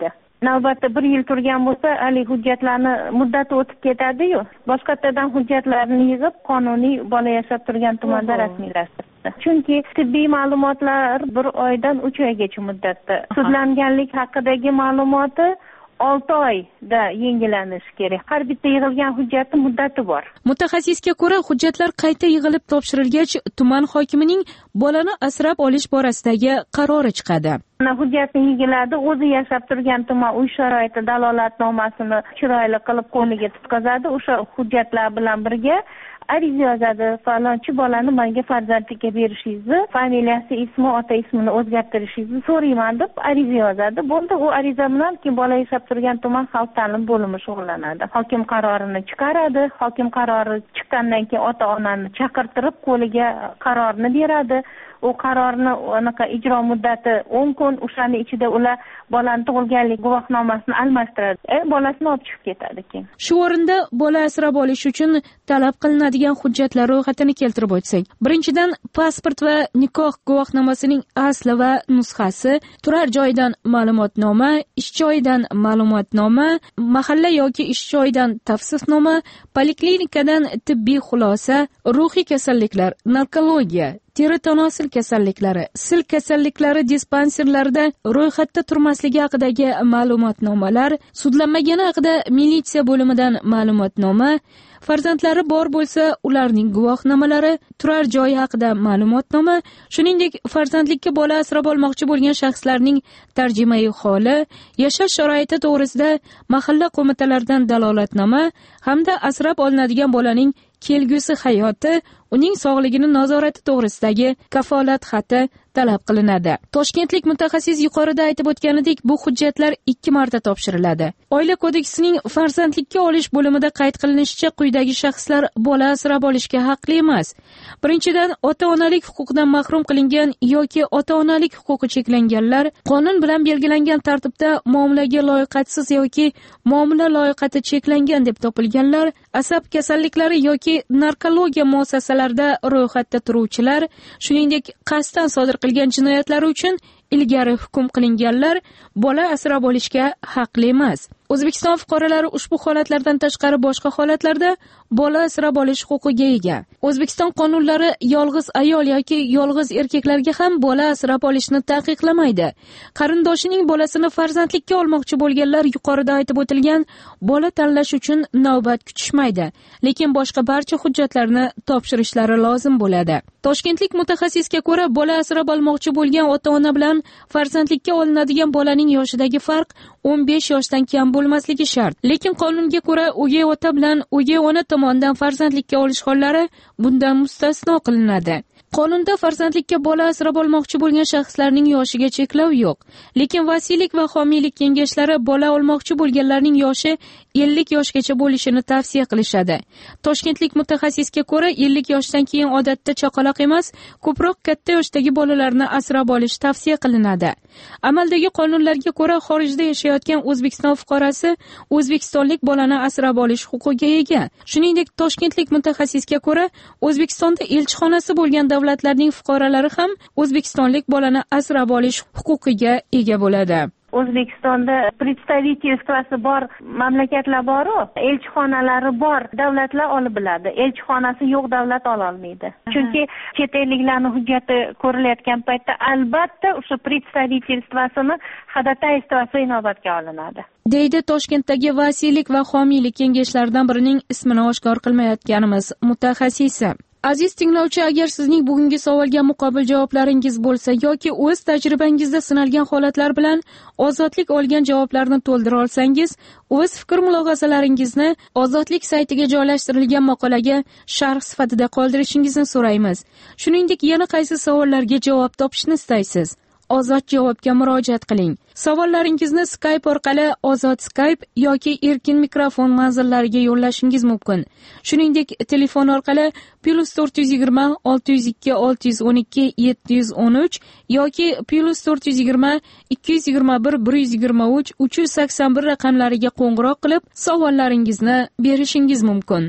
navbatda bir yil turgan bo'lsa, haligi hujjatlarni muddati o'tib ketadi-yu. Boshqalardan hujjatlarni yig'ib, qonuniy bola yashab turgan tumanda rasmiylashtirdi. Chunki tibbiy ma'lumotlar bir oydan uch oygacha muddatda. Sudlanganlik haqidagi ma'lumoti olti oyda yengillanishi kerak. Har bitta yig'ilgan hujjatning muddati bor. Mutaxassisga ko'ra, hujjatlar qayta yig'ilib topshirilgach, tuman hokimining bolani asrab olish borasidagi qarori chiqadi. Hujjatni yig'iladi, o'zi yashab turgan tuman uy sharoiti dalolatnomasini chiroyli qilib qo'liga tutkazadi. O'sha hujjatlar bilan birga ariza yozadi. Falonchi bolani menga farzandlikka berishingizni, familiyasi, ismi, ota ismini o'zgartirishingizni so'rayman deb ariza yozadi. Bo'ldi, u ariza bilan keyin bola yashab turgan tuman xalq ta'lim bo'limi shug'ullanadi. Hokim qarorini chiqaradi. Hokim qarori chiqqandan keyin ota-onani chaqirtirib, qo'liga qarorni beradi. U qarorni anaqa ijro muddati o'n kun, o'shaning ichida ular bolani tug'ilganlik guvohnomasini almashtiradi. E, bolasini olib chiqib ketadi keyin. Shu o'rinda bola asrab olish uchun talab qilinadigan hujjatlar ro'yxatini keltirib o'tsak. Birinchidan, pasport va nikoh guvohnomasining asli va nusxasi, turar joydan ma'lumotnoma, ish joyidan ma'lumotnoma, mahalla yoki ish joyidan tavsifnoma, poliklinikadan tibbiy xulosa, ruhiy kasalliklar, narkologiya, teri-tanosil kasalliklari, sil kasalliklari dispanserlarida ro'yxatda turmasligi haqidagi ma'lumotnomalar, sudlanmagani haqida militsiya bo'limidan ma'lumotnoma, farzandlari bor bo'lsa, ularning guvohnomalari, turar joyi haqida ma'lumotnoma, shuningdek, farzandlikka bola asrab olmoqchi bo'lgan shaxslarning tarjimai holi, yashash sharoiti to'g'risida mahalla qo'mitalaridan dalolatnoma hamda asrab olinadigan bolaning kelgusi hayoti, uning sog'ligini nazorati to'g'risidagi kafolat xati talab qilinadi. Toshkentlik mutaxassis yuqorida aytib o'tganidek, bu hujjatlar ikki marta topshiriladi. Oila kodeksining farzandlikka olish bo'limida qayd qilinishicha, quyidagi shaxslar bola asrab olishga haqli emas. Birinchidan, ota-onalik huquqidan mahrum qilingan yoki ota-onalik huquqi cheklanganlar, qonun bilan belgilangan tartibda muomalaga loyiqatsiz yoki muomala loyiqati cheklangan deb topilganlar, asab kasalliklari yoki narkologiya muassasalarida ro'yxatda turuvchilar, shuningdek, qasddan sodir qilgan jinoyatlari uchun ilgari hukm qilinganlar bola asrab olishga haqli emas. O'zbekiston fuqarolari ushbu holatlardan tashqari boshqa holatlarda bola asrab olish huquqiga ega. O'zbekiston qonunlari yolg'iz ayol yoki yolg'iz erkaklarga ham bola asrab olishni taqiqlamaydi. Qarindoshining bolasini farzandlikka olmoqchi bo'lganlar yuqorida aytib o'tilgan bola tanlash uchun navbat kutishmaydi, lekin boshqa barcha hujjatlarni topshirishlari lozim bo'ladi. Toshkentlik mutaxassisga ko'ra, bola asrab olmoqchi bo'lgan ota-ona bilan farzandlikka olinadigan bolaning yoshidagi farq o'n besh yoshdan kam bo'lmasligi shart. Lekin qonunga ko'ra, o'gay ota bilan o'gay ona tomonidan farzandlikka olish hollari bundan mustasno qilinadi. Qonunda farzandlikka bola asrab olmoqchi bo'lgan shaxslarning yoshiga cheklov yo'q. Lekin vasiylik va homiylik kengashlari bola olmoqchi bo'lganlarning yoshi ellik yoshgacha bo'lishini tavsiya qilishadi. Toshkentlik mutaxassisga ko'ra, ellik yoshdan keyin odatda chaqaloq emas, ko'proq katta yoshdagi bolalarni asrab olish tavsiya qilinadi. Amaldagi qonunlarga ko'ra, xorijda yashayotgan O'zbekiston fuqarosi o'zbekistonlik bolani asrab olish huquqiga ega. Shuningdek, toshkentlik mutaxassisga ko'ra, O'zbekistonda elchixonasi bo'lgan davlatlarning fuqarolari ham o'zbekistonlik bolani asrab olish huquqiga ega bo'ladi. O'zbekistonda представительствоsi bor mamlakatlar bor-ku, elchixonalari bor davlatlar olib biladi. Elchixonasi yo'q davlat ola olmaydi. Chunki chet elliklarning hujjati ko'rilayotgan paytda albatta o'sha представительствосini ходатайствоsi inobatga olinadi. Deydi Toshkentdagi vasiylik va homiylik kengashlaridan birining ismini oshkor qilmayotganimiz mutaxassisi. Aziz tinglovchi, agar sizning bugungi savolga muqobil javoblaringiz bo'lsa yoki o'z tajribangizda sinalgan holatlar bilan ozodlik olgan javoblarni to'ldira olsangiz, o'z fikr mulohazalaringizni Ozodlik saytiga joylashtirilgan maqolaga sharh sifatida qoldirishingizni so'raymiz. Shuningdek, yana qaysi savollarga javob topishni istaysiz? Ozod javobga murojaat qiling. Savollaringizni Skype orqali Ozod Skype yoki Erkin mikrofon manzillariga yo'llashingiz mumkin. Shuningdek, telefon orqali plus to'rt yuz yigirma olti yuz ikki olti yuz o'n ikki yetti yuz o'n uch yoki plus to'rt yuz yigirma ikki yuz yigirma bir bir yuz yigirma uch uch yuz sakson bir raqamlariga qo'ng'iroq qilib savollaringizni berishingiz mumkin.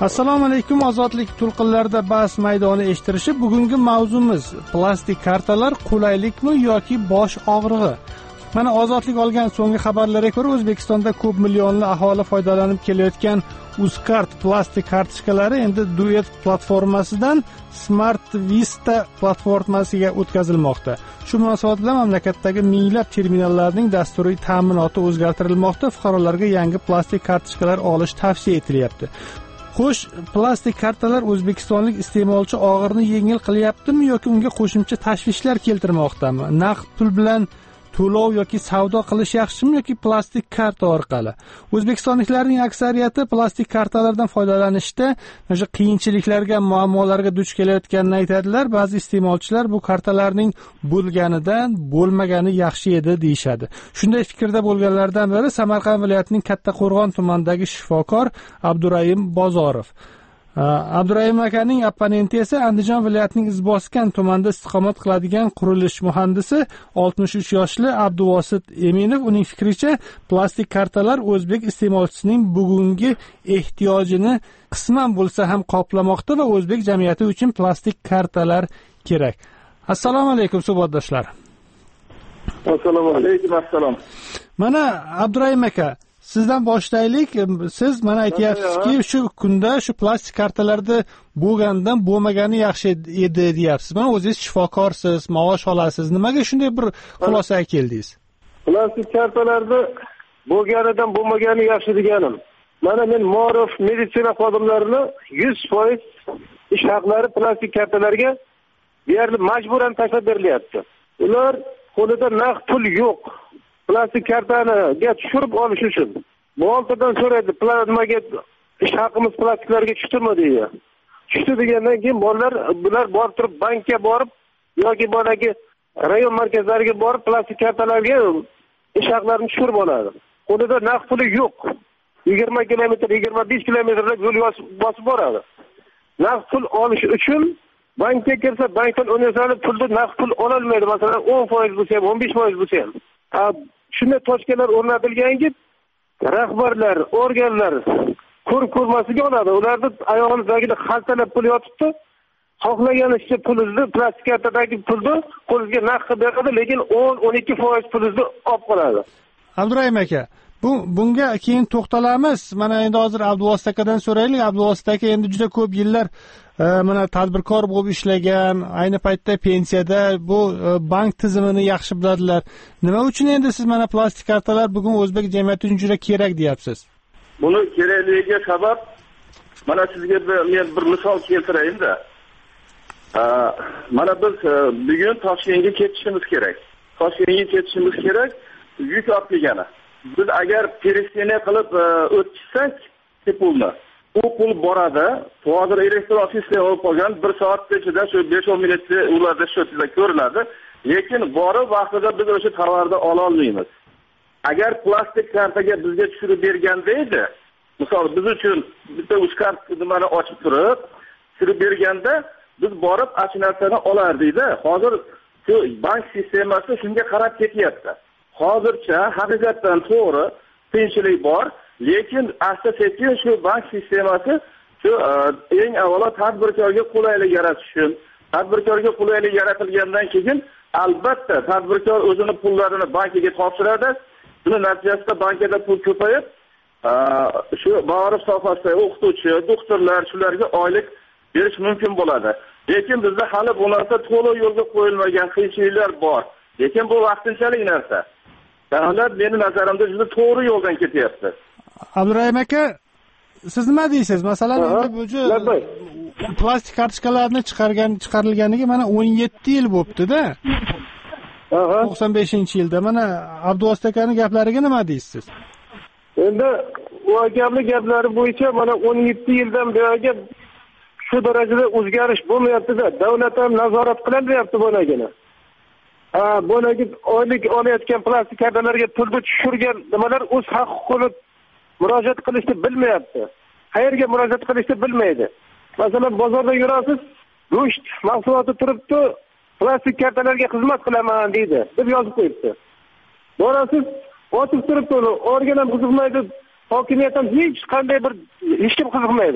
Assalomu alaykum. Ozodlik to'lqinlarida bahs maydoni eshittirishi. Bugungi mavzumiz plastik kartalar qulaylikmi yoki bosh og'rig'i? Mana ozodlik olgan so'nggi xabarlarga ko'ra O'zbekistonda ko'p millionli aholi foydalanib kelayotgan Uzcard plastik kartochkalari endi Duet platformasidan Smart Vista platformasiga o'tkazilmoqda. Shu munosabat bilan mamlakatdagi minglab terminallarning dasturiy ta'minoti o'zgartirilmoqda. Fuqarolarga yangi plastik kartochkalar olish tavsiya etilyapti. Xo'sh, plastik kartalar o'zbekistonlik iste'molchi og'irini yengil qilyaptimi yoki unga qo'shimcha tashvishlar keltirmoqdami? Naqd pul bilan to'lov yoki savdo qilish yaxshimi yoki plastik karta orqali? O'zbekistonliklarning aksariyati plastik kartalardan foydalanishda o'sha qiyinchiliklarga, muammolarga duch kelayotganini aytadilar. Ba'zi iste'molchilar bu kartalarning bo'lganidan bo'lmagani yaxshi edi deyshadi. Shunday fikrda bo'lganlardan biri Samarqand viloyatining Kattaqo'rg'on tumanidagi shifokor Abdurayim Bozorov. Abdurayim akaning opponenti esa Andijon viloyatining Izboskan tumanida istiqomat qiladigan qurilish muhandisi oltmish uch yoshli Abduvosit Eminov. Uning fikricha, plastik kartalar o'zbek iste'molchisining bugungi ehtiyojini qisman bo'lsa ham qoplamoqda va o'zbek jamiyati uchun plastik kartalar kerak. Assalomu alaykum suhbatdoshlar. Assalomu alaykum. Assalom. Mana Abdurayim aka, sizdan boshlaylik. Siz mana aytyapsizki, shu kunda shu plastik kartalarda bo'lgandan bo'lmagani yaxshi edi deyapsiz. Mana o'zingiz shifokorsiz, maosh olasiz. Nimaga shunday bir xulosaga keldingiz? Plastik kartalarda bo'lganidan bo'lmagani yaxshi deganim. Mana men ma'ruf meditsina xodimlarini yuz foiz ish haqlari plastik kartalarga berilib majburan tashlab berilyapti. Ular qo'lida naqd pul yo'q. Plastik kartaniga tushirib olish uchun muoltadan so'raydi, nimaga ish haqimiz plastiklarga tushdimi deydi. Tushdi degandan keyin bolalar bular borib turib bankka borib yoki boradagi rayon markazlariga borib plastik kartalarga ish haqlarini tushirib oladi. Qo'lida naqd puli yo'q. yigirma kilometr, yigirma besh kilometrlik yo'l bosib boradi. Naqd pul olish uchun bankka kirsa, bankdan universal pulni naqd pul ola olmaydi. Masalan, o'n foiz bo'lsa ham, o'n besh foiz bo'lsa ham. Shunday tochkalar o'rnatilganki, rahbarlar, organlar ko'r ko'rmasiga oladi. Ularni ayog'idagida xaltalab pul yotibdi. Xohlaganishicha pulni, plastik kartadagi pulni qo'lingizga naqd qilib beradi, lekin o'n o'n ikki foiz pulni olib qoladi. Abdurayim aka, bu bunga keyin to'xtalamiz. Mana endi hozir Abduvosit akadan so'raylik. Abduvosit aka endi juda ko'p yillar mana tadbirkor bo'lib ishlagan, ayni paytda pensiyada, bu bank tizimini yaxshi biladilar. Nima uchun endi siz mana plastik kartalar bugun o'zbek jamiyati uchun juda kerak deyapsiz? Buni kerakligiga sabab mana sizga men bir misol keltirayim-da. Mana biz bugun Toshkentga ketishimiz kerak. Toshkentga ketishimiz kerak, yuk olib kelgani. Biz agar peresteniya qilib o'tkazsak, pulni u pul boradi. Hozir elektron sistema bo'lib qolgan, bir soat ichida shu besh o'n minutda ularda shu tizimda ko'rinadi, lekin borib vaqtida biz o'sha tovarni ola olmaymiz. Agar plastik kartaga bizga tushirib berganda edi, misol biz uchun bitta Uzcard nimani ochib turib, tushirib berganda biz borib ash narsani olardik-da. Hozir shu bank sistemasi shunga qarab ketyapti. Hozircha haqiqatan to'g'ri qiyinchilik bor, lekin asta-sekin shu bank sistemasi shu eng avvalo tadbirkorga qulaylik yaratish uchun, tadbirkorga qulaylik yaratilgandan keyin albatta tadbirkor o'zini pullarini bankiga topshiradi. Buni natijasida bankada pul ko'payib, shu ma'rif sohasidagi o'qituvchi, doktorlar shularga oylik berish mumkin bo'ladi. Lekin bizda hali bu narsa to'liq yo'lga qo'yilmagan qiyinchiliklar bor. Lekin bu vaqtinchalik narsa. Davlat meni nazarimda juda to'g'ri yo'ldan ketyapti. Abdurayim aka, siz nima deysiz? Masalan, endi bu plastik kartochkalarni chiqargan chiqarilganiga mana o'n yetti yil bo'libdi-da. to'qson beshinchi yilda. Mana Abduvosit akaning gaplariga nima deysiz? Endi u akamning gaplari bo'yicha mana o'n yetti yildan beri shu darajada o'zgarish bo'lmayapti-da. Davlat ham nazorat qilyapti bunagina. Ha, bunagi oylik olayotgan plastik kartalarga pulni tushirgan nimalar o'z haq-huquqini murojaat qilishni bilmayapti. Qayerga murojaat qilishni bilmaydi. Masalan, bozorda yurasiz, go'sht mahsuloti turibdi, plastik kartalarga xizmat qilaman deydi, deb yozib qo'yibdi. Borasiz, otib turibdi, organ ham qiziqmaydi, hokimiyat ham hech qanday bir hech kim qiziqmaydi.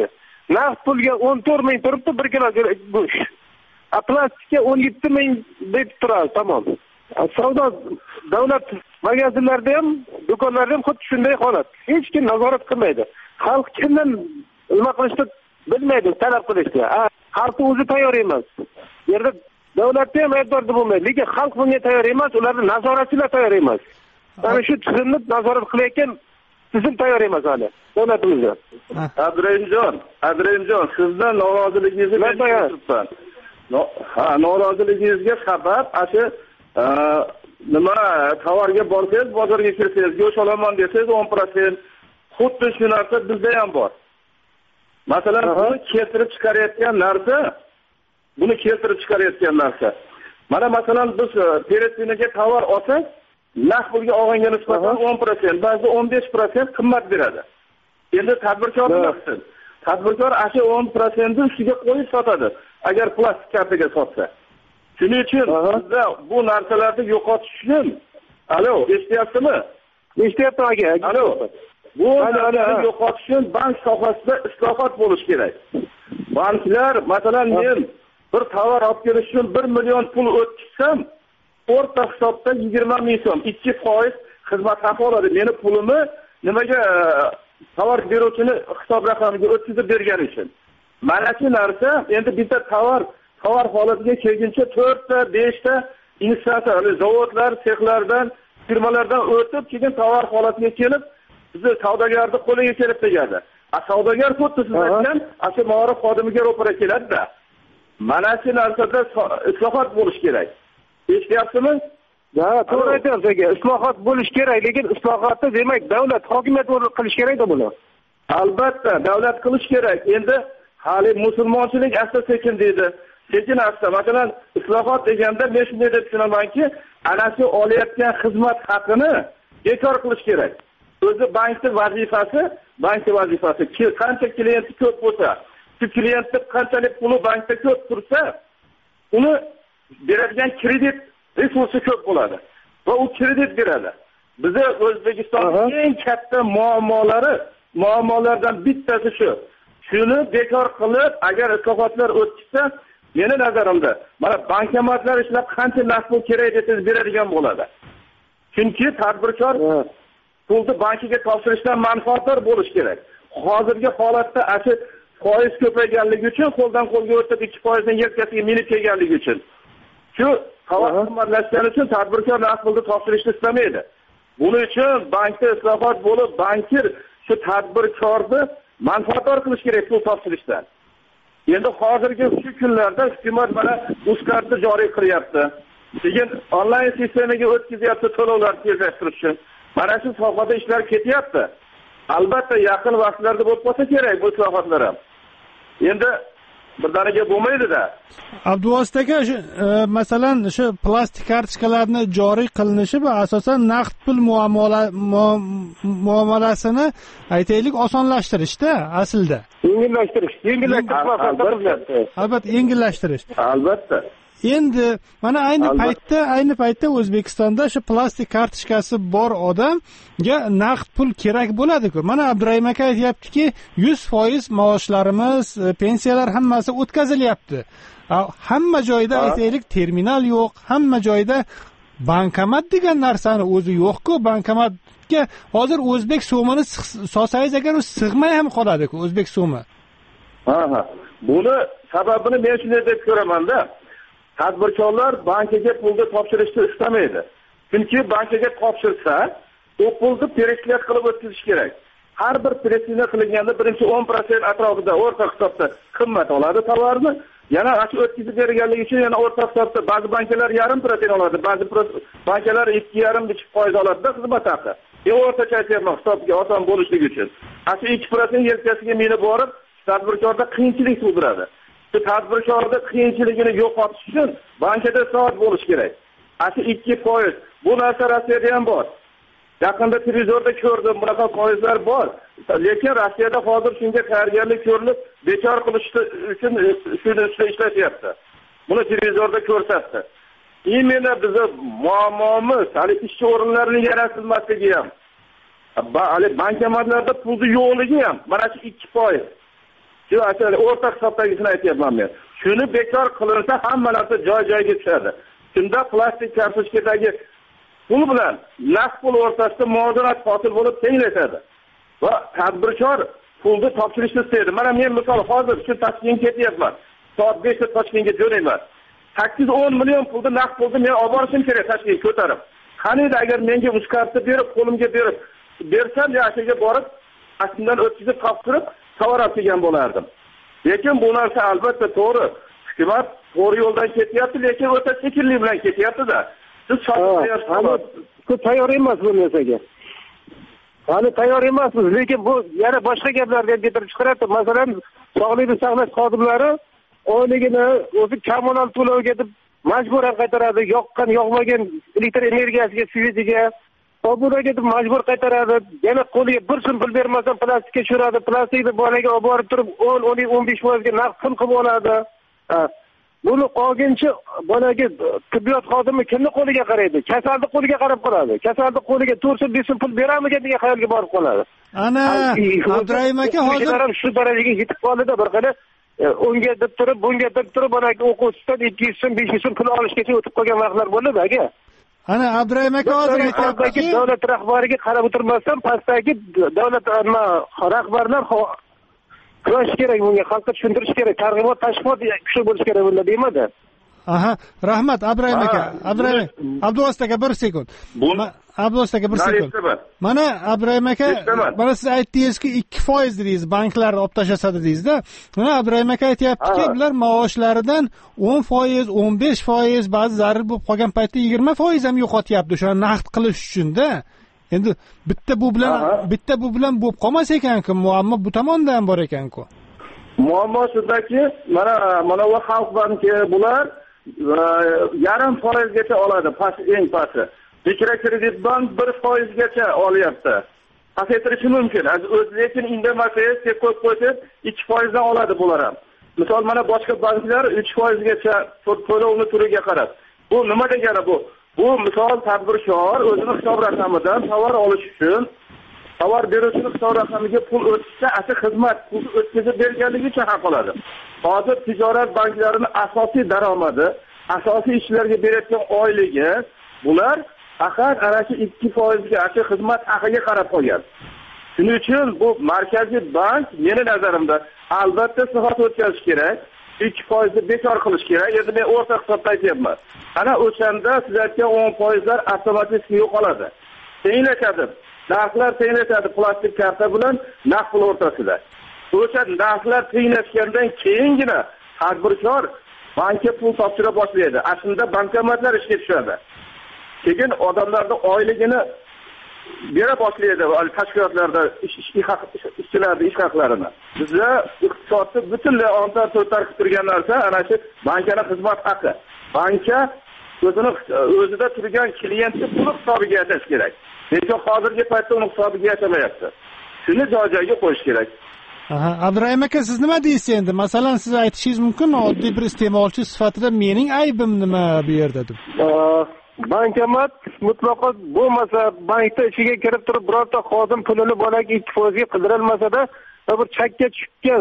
naqd pulga o'n to'rt ming turibdi bir kilo go'sht. A plastikka o'n yetti ming deb turadi, tamom. Savdo davlat magazinlarida ham, do'konlarda ham xuddi shunday holat. Hech kim nazorat qilmaydi. Xalq kimdan nima qilishni bilmaydi, talab qilishni. Xalq o'zi tayyor emas. Yerda davlatda ham aybdor bo'lmaydi, lekin xalq bunga tayyor emas, ularning nazoratchilar tayyor emas. Ana shu tizimni nazorat qilayotgan tizim tayyor emas hali davlatimizda. Abdurahimjon, Abdurahimjon, sizdan noroziligingizni men aytibman. Ha, noroziligingizga sabab ashu nima tovarga borsangiz, bozorga kirsangiz, go'sht olaman desangiz o'n prosent xuddi shu narsa bizda ham bor. Masalan, buni keltirib chiqarayotgan narsa, buni keltirib chiqarayotgan narsa. Mana masalan biz peresinaga tovar olsak, naqd pulga olganga nisbatan o'n prosent, ba'zi o'n besh prosent qimmat beradi. Endi tadbirkor nima qilsin? Tadbirkor ashu o'n prosent ni ustiga qo'yib sotadi, agar plastik kartaga sotsa. Shuning uchun bizda bu narsalarni yo'qotish uchun, alo, eshityapsizmi? Eshityapman aka. Alo. Bu narsalarni yo'qotish uchun bank sohasida islohot bo'lish kerak. Banklar, masalan, men bir tovar olib kelish uchun bir million pul o'tkazsam, o'rta hisobda yigirma ming so'm, ikki foiz xizmat haqi oladi. Meni pulimni nimaga tovar beruvchini hisob raqamiga o'tkazib bergani uchun. Mana shu narsa endi bitta tovar tovar holatiga kelguncha to'rtta, beshta instansiya, zavodlar, sexlardan, firmalardan o'tib, keyin tovar holatiga kelib, bizni savdogarning qo'liga kelib tegadi. A savdogar xuddi siz aytgan, ashu ma'ruf xodimiga ro'para keladi-da. Mana shu narsada islohot bo'lish kerak. Eshityapsizmi? Ha, to'g'ri aytyapsiz aka. Islohot bo'lish kerak, lekin islohotni demak davlat hokimiyat qilish kerak-da buni. Albatta, davlat qilish kerak. Endi hali musulmonchilik asta-sekin deydi. Sekin asta. Masalan, islohot deganda men shunday deb tushunamanki, ana shu olayotgan xizmat haqini bekor qilish kerak. O'zi bankning vazifasi, bankning vazifasi qancha klient ko'p bo'lsa, shu kliyentning qanchalik puli bankda ko'p tursa, uni beradigan kredit resursi ko'p bo'ladi va u kredit beradi. Bizda O'zbekistonning eng katta muammolari, muammolardan bittasi shu. Shuni bekor qilib, agar islohotlar o'tsa, meni nazarimda, mana bankomatlar ishlab qancha naqd pul kerak desangiz beradigan bo'ladi. Chunki tadbirkor pulni bankiga topshirishdan manfaatdor bo'lish kerak. Hozirgi holatda ashi foiz ko'payganligi uchun qo'ldan qo'lga o'tib ikki foiz dan yelkasiga minib kelganligi uchun shu tovar qimmatlashgani uchun tadbirkor naqd pulni topshirishni istamaydi. Buning uchun bankda islohot bo'lib, bankir shu tadbirkorni manfaatdor qilish kerak pul topshirishdan. Endi hozirgi shu kunlarda hukumat mana uzkartni joriy qilyapti. Keyin onlayn sistemaga o'tkazyapti to'lovlarni tezlashtirish uchun. Mana shu sohada ishlar ketyapti. Albatta yaqin vaqtlarda bo'lib qolsa kerak bu islohotlar ham. Endi birdaniga bo'lmaydi-da. Abduvosit aka, masalan, shu plastik kartochkalarni joriy qilinishi va asosan naqd pul muomalasini aytaylik osonlashtirishda aslida. Yengillashtirish, yengillashtirish. Albatta, yengillashtirish. Albatta. Endi mana ayni paytda, ayni paytda O'zbekistonda shu plastik kartochkasi bor odamga naqd pul kerak bo'ladi-ku. Mana Abdurahim aka aytayaptiki, yuz foiz maoshlarimiz, pensiyalar hammasi o'tkazilyapti. Hamma joyda aytaylik terminal yo'q, hamma joyda bankomat degan narsani o'zi yo'q-ku. Bankomatga hozir o'zbek so'mini solsangiz agar u sig'may ham qoladi-ku o'zbek so'mi. Ha ha. Buni sababini men shunday deb ko'raman-da. Tadbirkorlar bankiga pulni topshirishni istamaydi. Chunki bankiga topshirsa, u pulni peresiyat qilib o'tkazish kerak. Har bir peresiyat qilinganda birinchi o'n prosent atrofida o'rta hisobda qimmat oladi tovarni. Yana ashi o'tkazib berganligi uchun yana o'rta hisobda ba'zi bankalar yarim prosent oladi, ba'zi bankalar ikki yarim foiz oladi-da xizmat haqi. E o'rtacha aytyapman hisobga oson bo'lishligi uchun. Ashi ikki prosent yelkasiga minib borib, tadbirkorda qiyinchilik tug'diradi. Shu tadbirkorning qiyinchiligini yo'qotish uchun bankada soat bo'lish kerak. Ashi ikki foiz. Bu narsa Rossiyada ham bor. Yaqinda televizorda ko'rdim, bunaqa foizlar bor. Lekin Rossiyada hozir shunga tayyorgarlik ko'rilib, bekor qilish uchun shuni ishlashyapti. Buni televizorda ko'rsatdi. Imенно bizning muammomiz hali ishchi o'rinlarining yaratilmasligi ham. Hali bankomatlarda pulni yo'qligi ham mana shu ikki foiz. shu o'rta hisobdagisini aytyapman men. Shuni bekor qilinsa hamma narsa joy-joyiga tushadi. Shunda plastik kartochkadagi pul bilan naqd pul o'rtasida muvozanat hosil bo'lib tenglashadi. Va tadbirkor pulni topshirishni istaydi. Mana men misol hozir shu Toshkentga ketyapman. Soat beshda Toshkentga jo'nayman. sakkiz yuz o'n million pulni naqd pulni men olib borishim kerak Toshkentga ko'tarib. Qaniydi agar menga uzkartib berib, qo'limga berib bersam, yashiga borib, asldan o'tkazib topshirib, tovar olib kelgan bo'lardim. Lekin bu narsa albatta to'g'ri. Hukumat to'g'ri yo'ldan ketyapti, lekin o'ta sekinlik bilan ketyapti-da. Siz chorasiz tayyor emas bu narsaga. Hali tayyor emasmiz, lekin bu yana boshqa gaplarga keltirib chiqaradi. Masalan, sog'liqni saqlash xodimlari oyligini o'zi kommunal to'lovga deb majburan qaytaradi, yoqqan, yoqmagan elektr energiyasiga, svetiga, obunaga deb majbur qaytaradi. Yana qo'liga bir so'm pul bermasdan plastikka tushiradi, plastikni bolaga olib borib turib o'n o'n besh foiz ga naqd pul qilib oladi. Buni qolgancha bolaga tibbiyot xodimi kimni qo'liga qaraydi? Kasalni qo'liga qarab qoladi. Kasalni qo'liga to'rt so'm besh so'm pul beramigan degan xayolga borib qoladi. Ana Abdurahim aka hozir shu darajaga yetib qoldi-da, bir qana unga deb turib, bunga deb turib, mana o'quvchidan ikki yuz so'm, besh yuz so'm pul olishgacha o'tib qolgan vaqtlar bo'ladi aka. Ana Abdurahim aka hozir aytayaptiki, davlat rahbariga qarab o'tirmasdan pastdagi davlat rahbarlar kurash kerak, bunga xalqqa tushuntirish kerak, targ'ibot, tashviqot kuchli bo'lish kerak bunda deymadi. Aha, rahmat Abdurahim aka. Abdurahim, Abduvosit aka bir sekund. Abduvosit aka bir sekund. Mana Abdurahim aka, mana siz aytdingizki ikki foiz dedingiz, banklarni olib tashlasa dedingiz-da. Mana Abdurahim aka aytayaptiki, bular maoshlaridan o'n foiz, o'n besh foiz, ba'zi zarar bo'lib qolgan paytda yigirma foiz ham yo'qotyapti o'sha naqd qilish uchun-da. Endi bitta bu bilan bitta bu bilan bo'lib qolmas ekan-ku, muammo bu tomonda ham bor ekan-ku. Muammo shundaki, mana mana bu xalq banki bular yarim foizgacha oladi, past eng pasti. Mikrokredit bank bir foizgacha olyapti. Pasaytirishi mumkin. O'z lekin indamasangiz, deb qo'yib qo'ysangiz ikki foizdan oladi bular ham. Misol mana boshqa banklar uch foizgacha to'lovni turiga qarab. Bu nima degani bu? Bu misol tadbirkor o'zining hisob raqamidan tovar olish uchun tovar beruvchining hisob raqamiga pul o'tishda asl xizmat pulni o'tkazib berganligi uchun haq oladi. Hozir tijorat banklarining asosiy daromadi, asosiy ishlarga berayotgan oyligi bular faqat ana shu ikki foiz ga asl xizmat haqiga qarab qolgan. Shuning uchun bu markaziy bank meni nazarimda albatta islohot o'tkazish kerak. ikki foiz ni bekor qilish kerak. Endi men o'rta hisobda aytyapman. Ana o'shanda siz aytgan o'n foizlar avtomatik yo'qoladi. Tenglashadi. Narxlar tenglashadi plastik karta bilan naqd pul o'rtasida. O'sha narxlar tenglashgandan keyingina tadbirkor bankka pul topshira boshlaydi. Aslida bankomatlar ishga tushadi. Keyin odamlarning oyligini bera boshlaydi tashkilotlarda ish haq ishchilarning ish haqlarini. Bizda iqtisodni butunlay ontar to'rtar qilib turgan narsa ana shu bankaning xizmat haqi. Banka o'zini o'zida turgan klientni pul hisobiga yashash kerak. Lekin hozirgi paytda uni hisobiga yashamayapti. Shuni joy-joyiga qo'yish kerak. Aha, Abdurahim aka siz nima deysiz endi? Masalan, siz aytishingiz mumkin, oddiy bir iste'molchi sifatida mening aybim nima bu yerda deb. Bankomat mutlaqo bo'lmasa, bankda ichiga kirib turib birorta xodim pulini bolaga ikki foiz ga qidirilmasa-da, bir chakka tushgan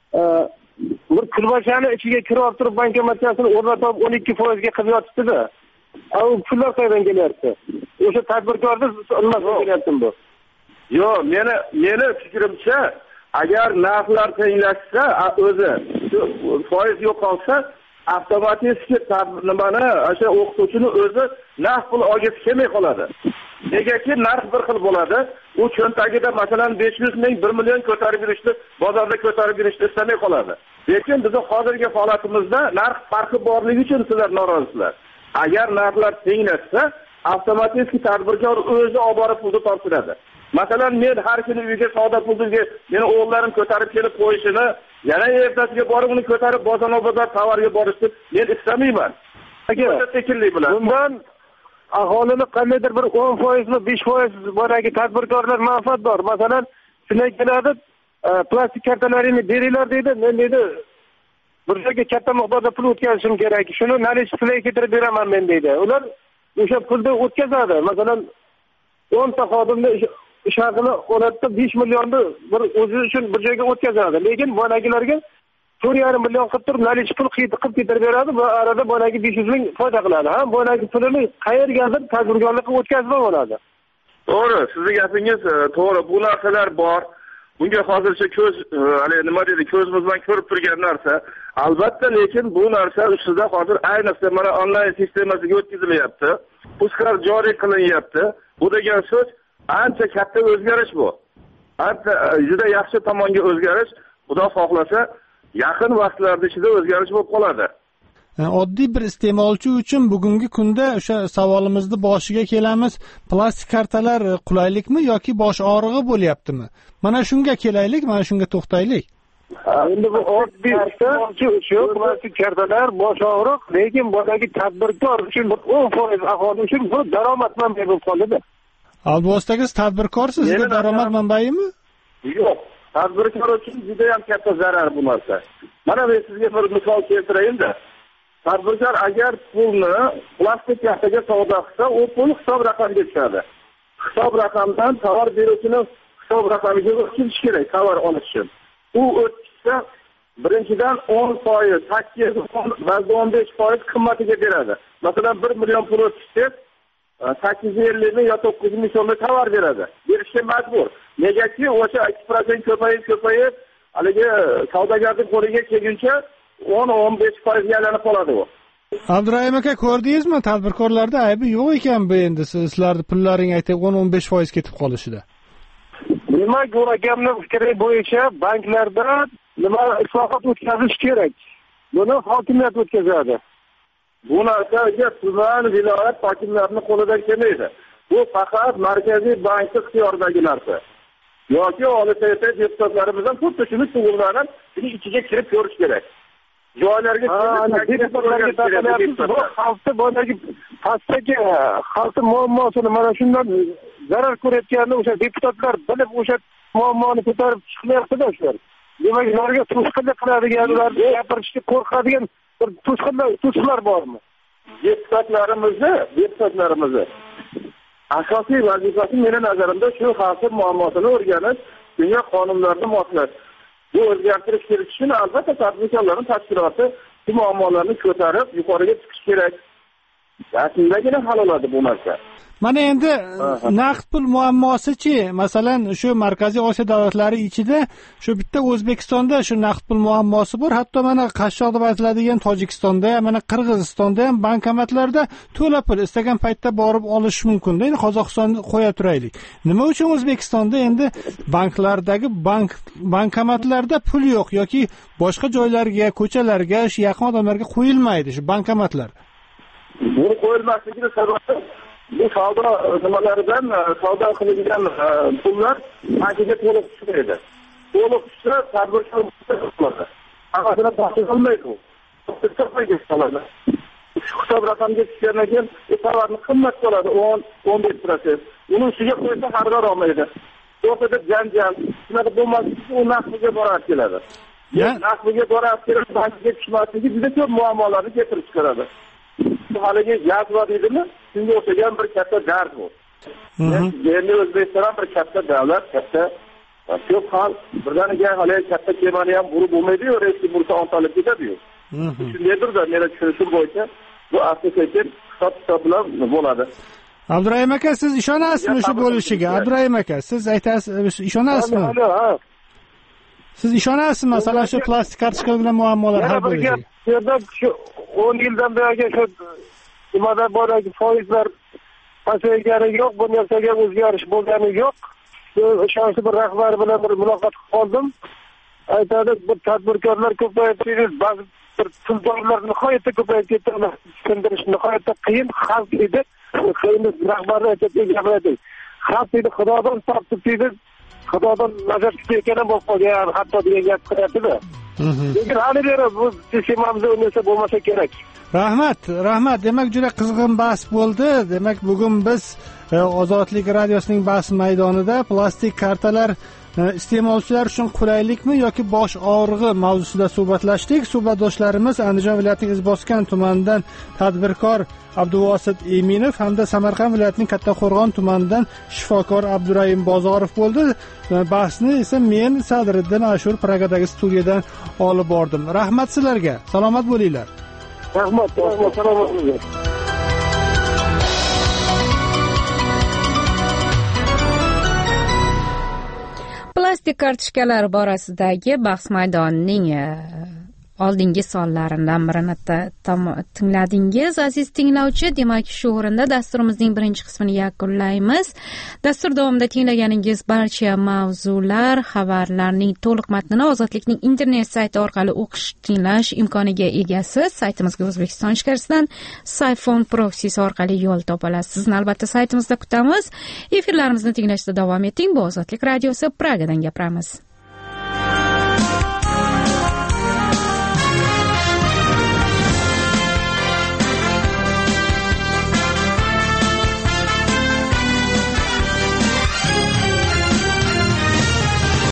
bir kulbashani ichiga kirib turib bankomatchasini o'rnatib o'n ikki foiz ga qilib yotibdi-da. U pullar qayerdan kelyapti? O'sha tadbirkorda nima qilyapti bu? Yo'q, meni meni fikrimcha, agar narxlar tenglashsa, o'zi foiz yo'qolsa, avtomatik nimani o'sha o'qituvchini o'zi naqd pul olgisi kelmay qoladi. Negaki narx bir xil bo'ladi. U cho'ntagida masalan besh yuz ming, bir million ko'tarib yurishni, bozorda ko'tarib yurishni istamay qoladi. Lekin bizning hozirgi holatimizda narx farqi borligi uchun sizlar norozilar. Agar narxlar tenglashsa, avtomatik tadbirkor o'zi olib borib pulni topshiradi. Masalan, men har kuni uyga savdo pulga meni o'g'llarim ko'tarib kelib qo'yishini, yana ertasiga borib uni ko'tarib bozor-bozor tovarga borishni men istamayman. Sekinlik bilan. Bundan aholini qandaydir bir o'n foiz mi besh foiz boragi tadbirkorlar manfaatdor. Masalan, shunday keladi, plastik kartalarini beringlar deydi, men deydi bir joyga katta miqdorda pul o'tkazishim kerak. Shuni nalish sizlarga keltirib beraman men deydi. Ular o'sha pulni o'tkazadi. Masalan, o'n ta xodimni ish haqini oladida besh millionni bir o'zi uchun bir joyga o'tkazadi. Lekin boydagilarga to'rt yarim million qilib turib nalish pul qilib ketirib beradi va arada boydagi besh yuz ming foyda qiladi. Ham boydagi pulini qayergadir tadbirkorlikqa o'tkazib oladi. To'g'ri, sizning gapingiz to'g'ri. Bu narsalar bor. Bunga hozircha ko'z, hali nima deydi, ko'zimiz bilan ko'rib turgan narsa. Albatta, lekin bu narsa ustida hozir ayniqsa mana onlayn sistemasiga o'tkazilyapti. Puskar joriy qilinyapti. Bu degan so'z ancha katta o'zgarish bu. Ancha juda yaxshi tomonga o'zgarish, Xudo xohlasa, yaqin vaqtlarda ichida o'zgarish bo'lib qoladi. Oddiy bir iste'molchi uchun bugungi kunda o'sha savolimizni boshiga kelamiz. Plastik kartalar qulaylikmi yoki bosh og'rig'i bo'lyaptimi? Mana shunga kelaylik, mana shunga to'xtaylik. Endi bu oddiy iste'molchi uchun plastik kartalar bosh og'riq, lekin boyagi tadbirkor uchun o'n foiz aholi uchun bu daromad manbai bo'lib qoladi. Albatta, tadbirkorsiz, sizga daromad manbaimi? Yo'q. Tadbirkor uchun juda ham katta zarar bu narsa. Mana men sizga bir misol keltirayim-da. Tadbirkor agar pulni plastik kartaga savdo qilsa, u pul hisob raqamiga tushadi. Hisob raqamdan tovar beruvchining hisob raqamiga o'tish kerak tovar olish uchun. U o'tsa, birinchidan o'n foiz, sakkiz, ba'zida o'n besh foiz qimmatiga beradi. Masalan, bir million pul o'tsa, sakkiz yuz ellik ming yo to'qqiz ming so'mga tovar beradi. Berishga majbur. Negaki o'sha ikki foiz ko'payib, ko'payib, haligi savdogarning qo'liga kelguncha o'n o'n besh foizga aylanib qoladi u. Abdurahim aka, ko'rdingizmi? Tadbirkorlarda aybi yo'q ekan bu endi sizlarning pullaring aytib o'n o'n besh foiz ketib qolishida. Demak, bu rakamning fikri bo'yicha banklarda nima islohot o'tkazish kerak? Buni hokimiyat o'tkazadi. Bu narsaga tuman, viloyat hokimlarining qo'lidan kelmaydi. Bu faqat Markaziy bank ixtiyoridagi narsa. Yoki oliysovet deputatlarimizdan xuddi shuni to'g'rilanib, shuni ichiga kirib ko'rish kerak. Joylarga deputatlarga taqalyapsiz, bu xalqni boyagi pastdagi xalqning muammosini mana shundan zarar ko'rayotganini o'sha deputatlar bilib o'sha muammoni ko'tarib chiqmayapti-da shular. Demak, ularga to'sqinlik qiladigan, ularni gapirishga qo'rqadigan bir to'sqinlar, to'siqlar bormi? Deputatlarimizni, deputatlarimizni asosiy vazifasi meni nazarimda shu xalqning muammosini o'rganish, shunga qonunlarni moslash. Bu o'zgartirish kirish uchun albatta tadbirkorlarning tashkiloti bu muammolarni ko'tarib yuqoriga chiqish kerak. Shundagina hal bo'ladi bu narsa. Mana endi naqd pul muammosi-chi, masalan, shu Markaziy Osiyo davlatlari ichida shu bitta O'zbekistonda shu naqd pul muammosi bor. Hatto mana qashshoq deb aytiladigan Tojikistonda, mana Qirg'izistonda ham bankomatlarda to'la pul istagan paytda borib olish mumkin. Endi Qozog'istonni qo'ya turaylik. Nima uchun O'zbekistonda endi banklardagi bank bankomatlarda pul yo'q yoki boshqa joylarga, ko'chalarga, shu yaqin odamlarga qo'yilmaydi shu bankomatlar? Bu qo'yilmasligining sababi bu savdo nimalaridan savdo qilingan pullar bankiga to'liq tushmaydi. To'liq tushsa tadbirkor bo'ladi. Hammasini topib olmaydi u. Hisob raqamiga tushgandan keyin u tovarni qimmat qoladi, o'n o'n besh foiz. Uni ustiga qo'ysa xaridor olmaydi. O'rtada janjal, shunaqa bo'lmasligi u naqdga borib keladi. Naqdga borib kelib bankga tushmasligi juda ko'p muammolarni keltirib chiqaradi. Haligi yozma deydimi? Shunga o'xshagan bir katta dard bu. Endi O'zbekiston bir katta davlat, katta ko'p xalq birdaniga haligi katta kemani ham urib bo'lmaydi-yu, respublika ontalib ketadi-yu. Shundaydir-da, meni tushunishim bo'yicha bu asosiy hisob-kitob bilan bo'ladi. Abdurahim aka, siz ishonasizmi shu bo'lishiga? Abdurahim aka, siz aytasiz, ishonasizmi? Siz ishonasizmi, masalan, shu plastik kartochka bilan muammolar hal bo'lishiga? Shu o'n yildan beri shu nimada boradagi foizlar pasaygani yo'q, bu narsaga o'zgarish bo'lgani yo'q. Ishonchli bir rahbar bilan bir muloqot qildim. Aytadi, bu tadbirkorlar ko'payib ketdi, ba'zi bir puldorlar nihoyatda ko'payib ketdi, tushundirish nihoyatda qiyin. Xalq edi, qiyin rahbarlar aytadi, gapiradi. Xalq edi, Xudodan topib dedi, Xudodan nazar tutayotgan bo'lib qolgan, hatto degan gap qilyapti-da. Lekin hali beri bu sistemamizda o'ynasa bo'lmasa kerak. Rahmat, rahmat. Demak, juda qizg'in bahs bo'ldi. Demak, bugun biz Ozodlik radiosining bahs maydonida plastik kartalar iste'molchilar uchun qulaylikmi yoki bosh og'rig'i mavzusida suhbatlashdik. Suhbatdoshlarimiz Andijon viloyatining Izboskan tumanidan tadbirkor Abduvosit Eminov hamda Samarqand viloyatining Kattaqo'rg'on tumanidan shifokor Abdurahim Bozorov bo'ldi. Bahsni esa men Sadriddin Ashur Pragadagi studiyadan olib bordim. Rahmat sizlarga. Salomat bo'linglar. Rahmat, rahmat, salomat bo'ling. Plastik kartochkalar borasidagi bahs maydonining oldingi sonlaridan birini tingladingiz aziz tinglovchi. Demak, shu o'rinda dasturimizning birinchi qismini yakunlaymiz. Dastur davomida tinglaganingiz barcha mavzular, xabarlarning to'liq matnini Ozodlikning internet sayti orqali o'qish, tinglash imkoniga egasiz. Saytimizga O'zbekiston ichkarisidan Siphon proxy orqali yo'l topa olasiz. Sizni albatta saytimizda kutamiz. Efirlarimizni tinglashda davom eting. Bu Ozodlik radiosi, Pragadan gapiramiz.